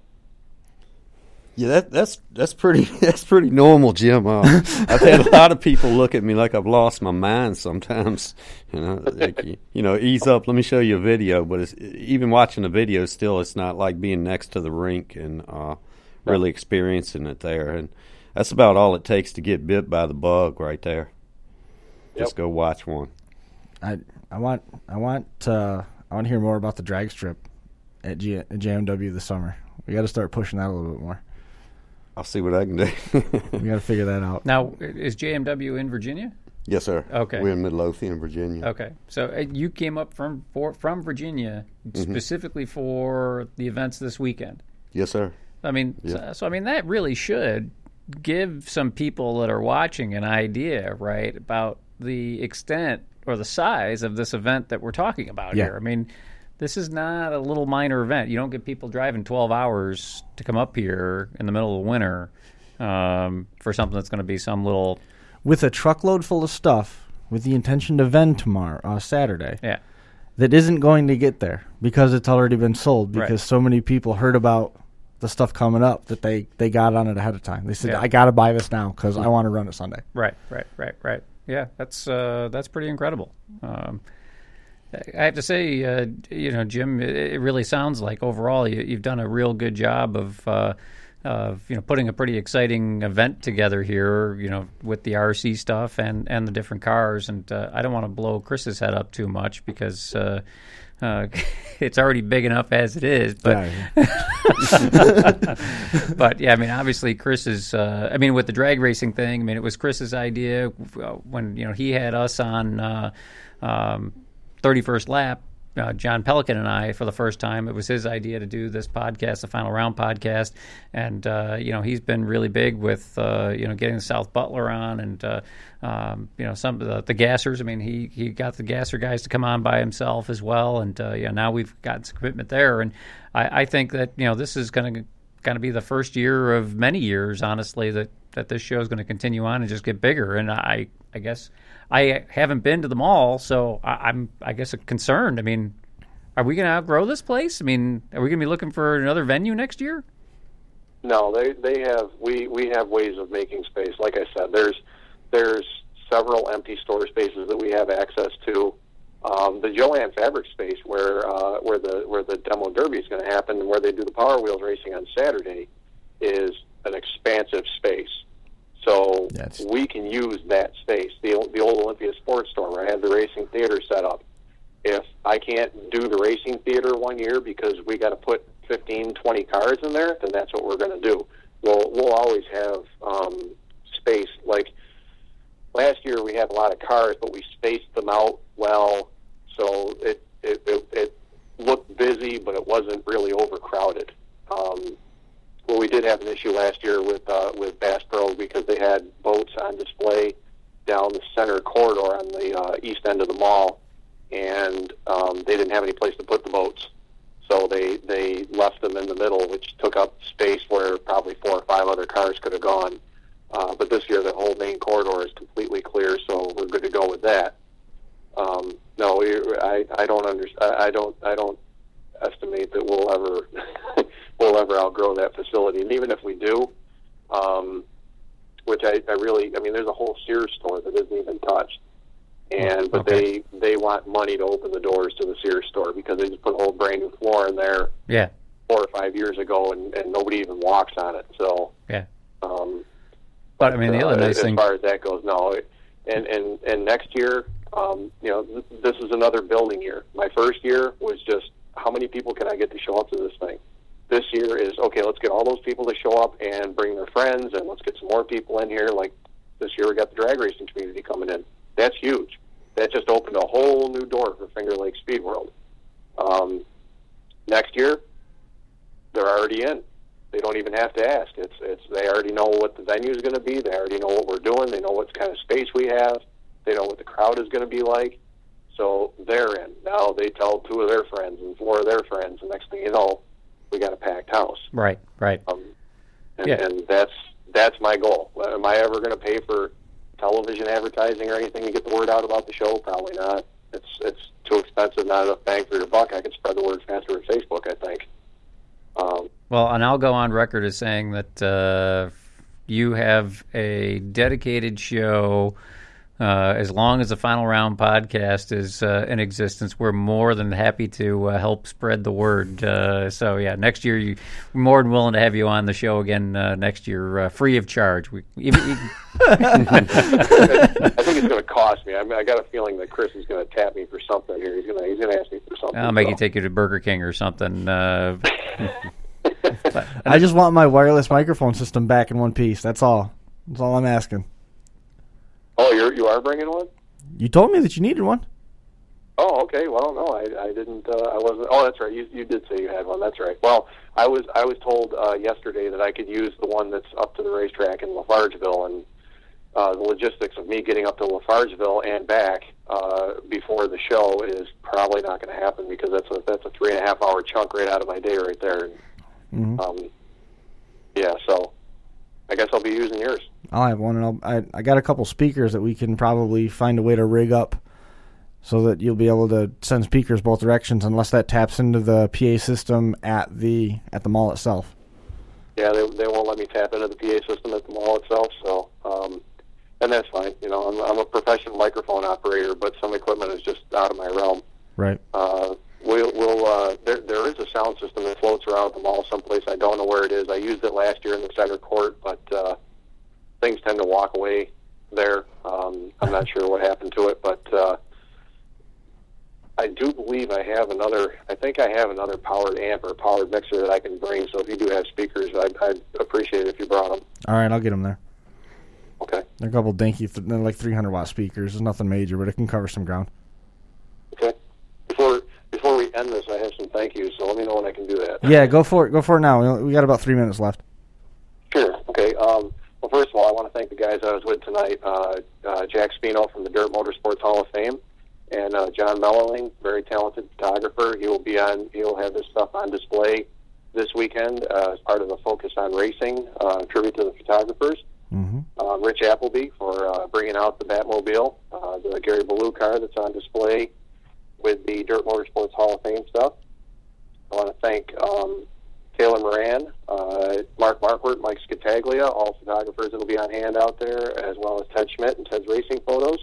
Yeah, that's pretty normal, Jim. I've had a lot of people look at me like I've lost my mind sometimes. You know, like, ease up. Let me show you a video. But even watching the video, still, it's not like being next to the rink and really experiencing it there. And that's about all it takes to get bit by the bug right there. Yep. Just go watch one. I want to hear more about the drag strip at JMW this summer. We got to start pushing that a little bit more. I'll see what I can do. We got to figure that out. Now, is JMW in Virginia? Yes, sir. Okay. We're in Midlothian, Virginia. Okay. So you came up from Virginia specifically for the events this weekend. Yes, sir. I mean, Yeah. so I mean, that really should give some people that are watching an idea, right, about the extent or the size of this event that we're talking about here. I mean, this is not a little minor event. You don't get people driving 12 hours to come up here in the middle of the winter for something that's going to be some little... With a truckload full of stuff, with the intention to vend tomorrow, Saturday, Yeah. that isn't going to get there because it's already been sold, because Right. so many people heard about the stuff coming up that they got on it ahead of time. They said, Yeah. I got to buy this now because I want to run it Sunday. Right. Yeah, that's pretty incredible. I have to say, Jim, it really sounds like overall you've done a real good job of putting a pretty exciting event together here, with the RC stuff and the different cars. And I don't want to blow Chris's head up too much because it's already big enough as it is. But but yeah, I mean, obviously Chris is. With the drag racing thing, it was Chris's idea when he had us on 31st Lap. John Pelican and I, for the first time, it was his idea to do this podcast, the Final Round podcast, and he's been really big with getting the South Butler on, and some of the gassers. I mean, he got the gasser guys to come on by himself as well, and now we've gotten some commitment there, and I think that this is going to be the first year of many years, honestly, that this show is going to continue on and just get bigger, and I guess. I haven't been to the mall, so I'm concerned. I mean, are we going to outgrow this place? I mean, are we going to be looking for another venue next year? No, they have. We have ways of making space. Like I said, there's several empty store spaces that we have access to. The Joanne Fabric space where the demo derby is going to happen and where they do the Power Wheels racing on Saturday is an expansive space. So we can use that space, the old Olympia Sports Store where I had the racing theater set up. If I can't do the racing theater one year because we got to put 15, 20 cars in there, then that's what we're going to do. We'll always have space. Like last year we had a lot of cars, but we spaced them out well, so it looked busy, but it wasn't really overcrowded. Well, we did have an issue last year with Bass Pro because they had boats on display down the center corridor on the east end of the mall, and they didn't have any place to put the boats. So they left them in the middle, which took up space where probably 4 or 5 other cars could have gone. But this year the whole main corridor is completely clear, so we're good to go with that. No, I don't understand. I don't estimate that we'll ever outgrow that facility, and even if we do, which I really, there's a whole Sears store that isn't even touched, but they want money to open the doors to the Sears store because they just put a whole brand new floor in there 4 or 5 years ago, and nobody even walks on it. So But I mean, the other nice thing, as far as that goes, no. And next year, this is another building year. My first year was just how many people can I get to show up to this thing. This year is, okay, let's get all those people to show up and bring their friends, and let's get some more people in here. Like this year, we got the drag racing community coming in. That's huge. That just opened a whole new door for Finger Lakes Speed World. Next year, they're already in. They don't even have to ask. They already know what the venue is going to be. They already know what we're doing. They know what kind of space we have. They know what the crowd is going to be like. So they're in. Now they tell 2 of their friends and 4 of their friends, and next thing you know, we got a packed house. Right. And that's my goal. Am I ever going to pay for television advertising or anything to get the word out about the show? Probably not. It's too expensive, not enough bang for your buck. I could spread the word faster with Facebook, I think. Well, and I'll go on record as saying that you have a dedicated show. As long as the Final Round podcast is in existence, we're more than happy to help spread the word. So, yeah, next year we're more than willing to have you on the show again next year, free of charge. I think it's going to cost me. I mean, I got a feeling that Chris is going to tap me for something here. He's going to ask me for something. I'll make you take you to Burger King or something. I just want my wireless microphone system back in one piece. That's all. That's all I'm asking. Oh, you are bringing one? You told me that you needed one. Oh, okay. Well, no, I didn't. I wasn't. Oh, that's right. You did say you had one. That's right. Well, I was told yesterday that I could use the one that's up to the racetrack in Lafargeville, and the logistics of me getting up to Lafargeville and back before the show is probably not going to happen because that's a 3.5 hour chunk right out of my day right there. Mm-hmm. Yeah, so I guess I'll be using yours. I'll have one, and I got a couple speakers that we can probably find a way to rig up so that you'll be able to send speakers both directions, unless that taps into the PA system at the mall itself. Yeah, they won't let me tap into the PA system at the mall itself, so and that's fine. You know, I'm a professional microphone operator, but some equipment is just out of my realm. Right. There is a sound system that floats around the mall someplace. I don't know where it is. I used it last year in the center court, but things tend to walk away there. I'm not sure what happened to it, but I do believe I have another powered amp or powered mixer that I can bring. So if you do have speakers, I'd appreciate it if you brought them. All right, I'll get them there. Okay. They're a couple dinky, they're like 300-watt speakers. It's nothing major, but it can cover some ground. Okay. Before we end this, I have some thank yous, so let me know when I can do that. Yeah, go for it. Go for it now. We got about 3 minutes left. Sure. Okay. Well, first of all, I want to thank the guys I was with tonight. Jack Spino from the Dirt Motorsports Hall of Fame, and John Mellerling, very talented photographer. He'll have this stuff on display this weekend as part of a Focus on Racing tribute to the photographers. Mm-hmm. Rich Appleby for bringing out the Batmobile, the Gary Ballou car that's on display with the Dirt Motorsports Hall of Fame stuff. I want to thank Taylor Moran, Mark Marquardt, Mike Scataglia, all photographers that will be on hand out there, as well as Ted Schmidt and Ted's Racing Photos.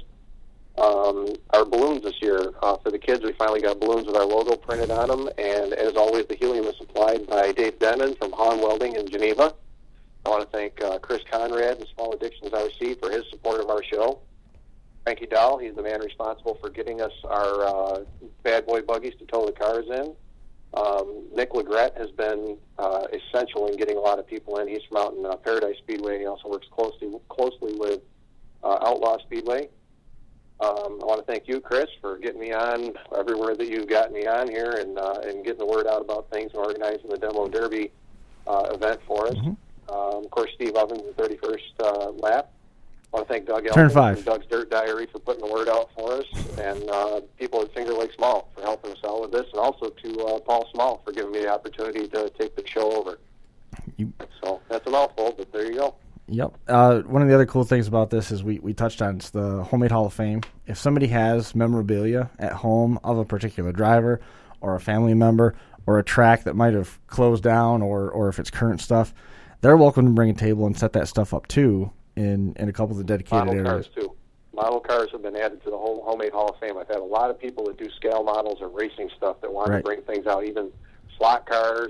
Our balloons this year, for the kids, we finally got balloons with our logo printed on them, and as always, the helium is supplied by Dave Denman from Hahn Welding in Geneva. I want to thank Chris Conrad and Small Addictions RC for his support of our show. Frankie Dahl, he's the man responsible for getting us our bad boy buggies to tow the cars in. Nick Legret has been essential in getting a lot of people in. He's from out in Paradise Speedway, and he also works closely with Outlaw Speedway. I want to thank you, Chris, for getting me on everywhere that you've gotten me on here and getting the word out about things and organizing the Demo Derby event for us. Mm-hmm. Of course, Steve Ovens, the 31st lap. I want to thank Doug Turn Elton 5. from Doug's Dirt Diary for putting the word out for us, and people at Finger Lakes Mall for helping us out with this, and also to Paul Small for giving me the opportunity to take the show over. So that's a mouthful, but there you go. Yep. One of the other cool things about this is we touched on it's the Homemade Hall of Fame. If somebody has memorabilia at home of a particular driver or a family member or a track that might have closed down or if it's current stuff, they're welcome to bring a table and set that stuff up too in a couple of the dedicated Model areas. Cars too. Model cars have been added to the whole Homemade Hall of Fame. I've had a lot of people that do scale models or racing stuff that want to bring things out, even slot cars.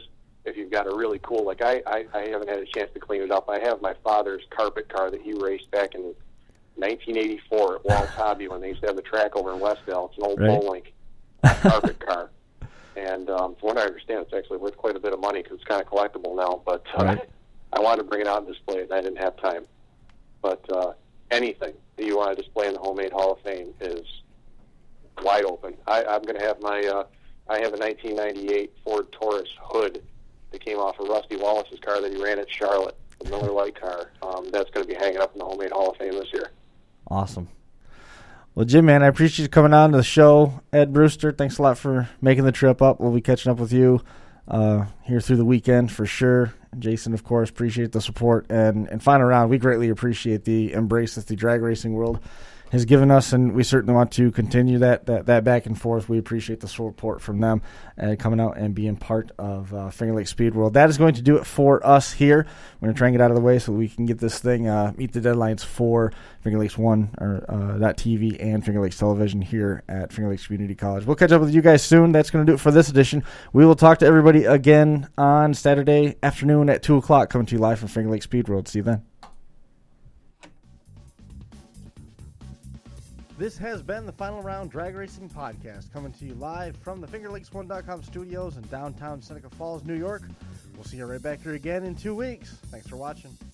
if you've got a really cool, like I haven't had a chance to clean it up. I have my father's carpet car that he raced back in 1984 at Walt's Hobby when they used to have the track over in Westdale. It's an old Bowlink carpet car. And from what I understand, it's actually worth quite a bit of money because it's kind of collectible now. But I wanted to bring it out and display it, and I didn't have time. But anything that you want to display in the Homemade Hall of Fame is wide open. I'm going to have my I have a 1998 Ford Taurus hood that came off of Rusty Wallace's car that he ran at Charlotte, the Miller Lite car. That's going to be hanging up in the Homemade Hall of Fame this year. Awesome. Well, Jim, man, I appreciate you coming on to the show. Ed Brewster, thanks a lot for making the trip up. We'll be catching up with you here through the weekend for sure. Jason, of course, appreciate the support. And final round, we greatly appreciate the embrace that the drag racing world has given us, and we certainly want to continue that back and forth. We appreciate the support from them coming out and being part of Finger Lakes Speed World. That is going to do it for us here. We're going to try and get out of the way so we can get this thing, meet the deadlines for Finger Lakes 1 or .TV and Finger Lakes Television here at Finger Lakes Community College. We'll catch up with you guys soon. That's going to do it for this edition. We will talk to everybody again on Saturday afternoon at 2 o'clock, coming to you live from Finger Lakes Speed World. See you then. This has been the Final Round Drag Racing Podcast, coming to you live from the FingerLakes1.com studios in downtown Seneca Falls, New York. We'll see you right back here again in 2 weeks. Thanks for watching.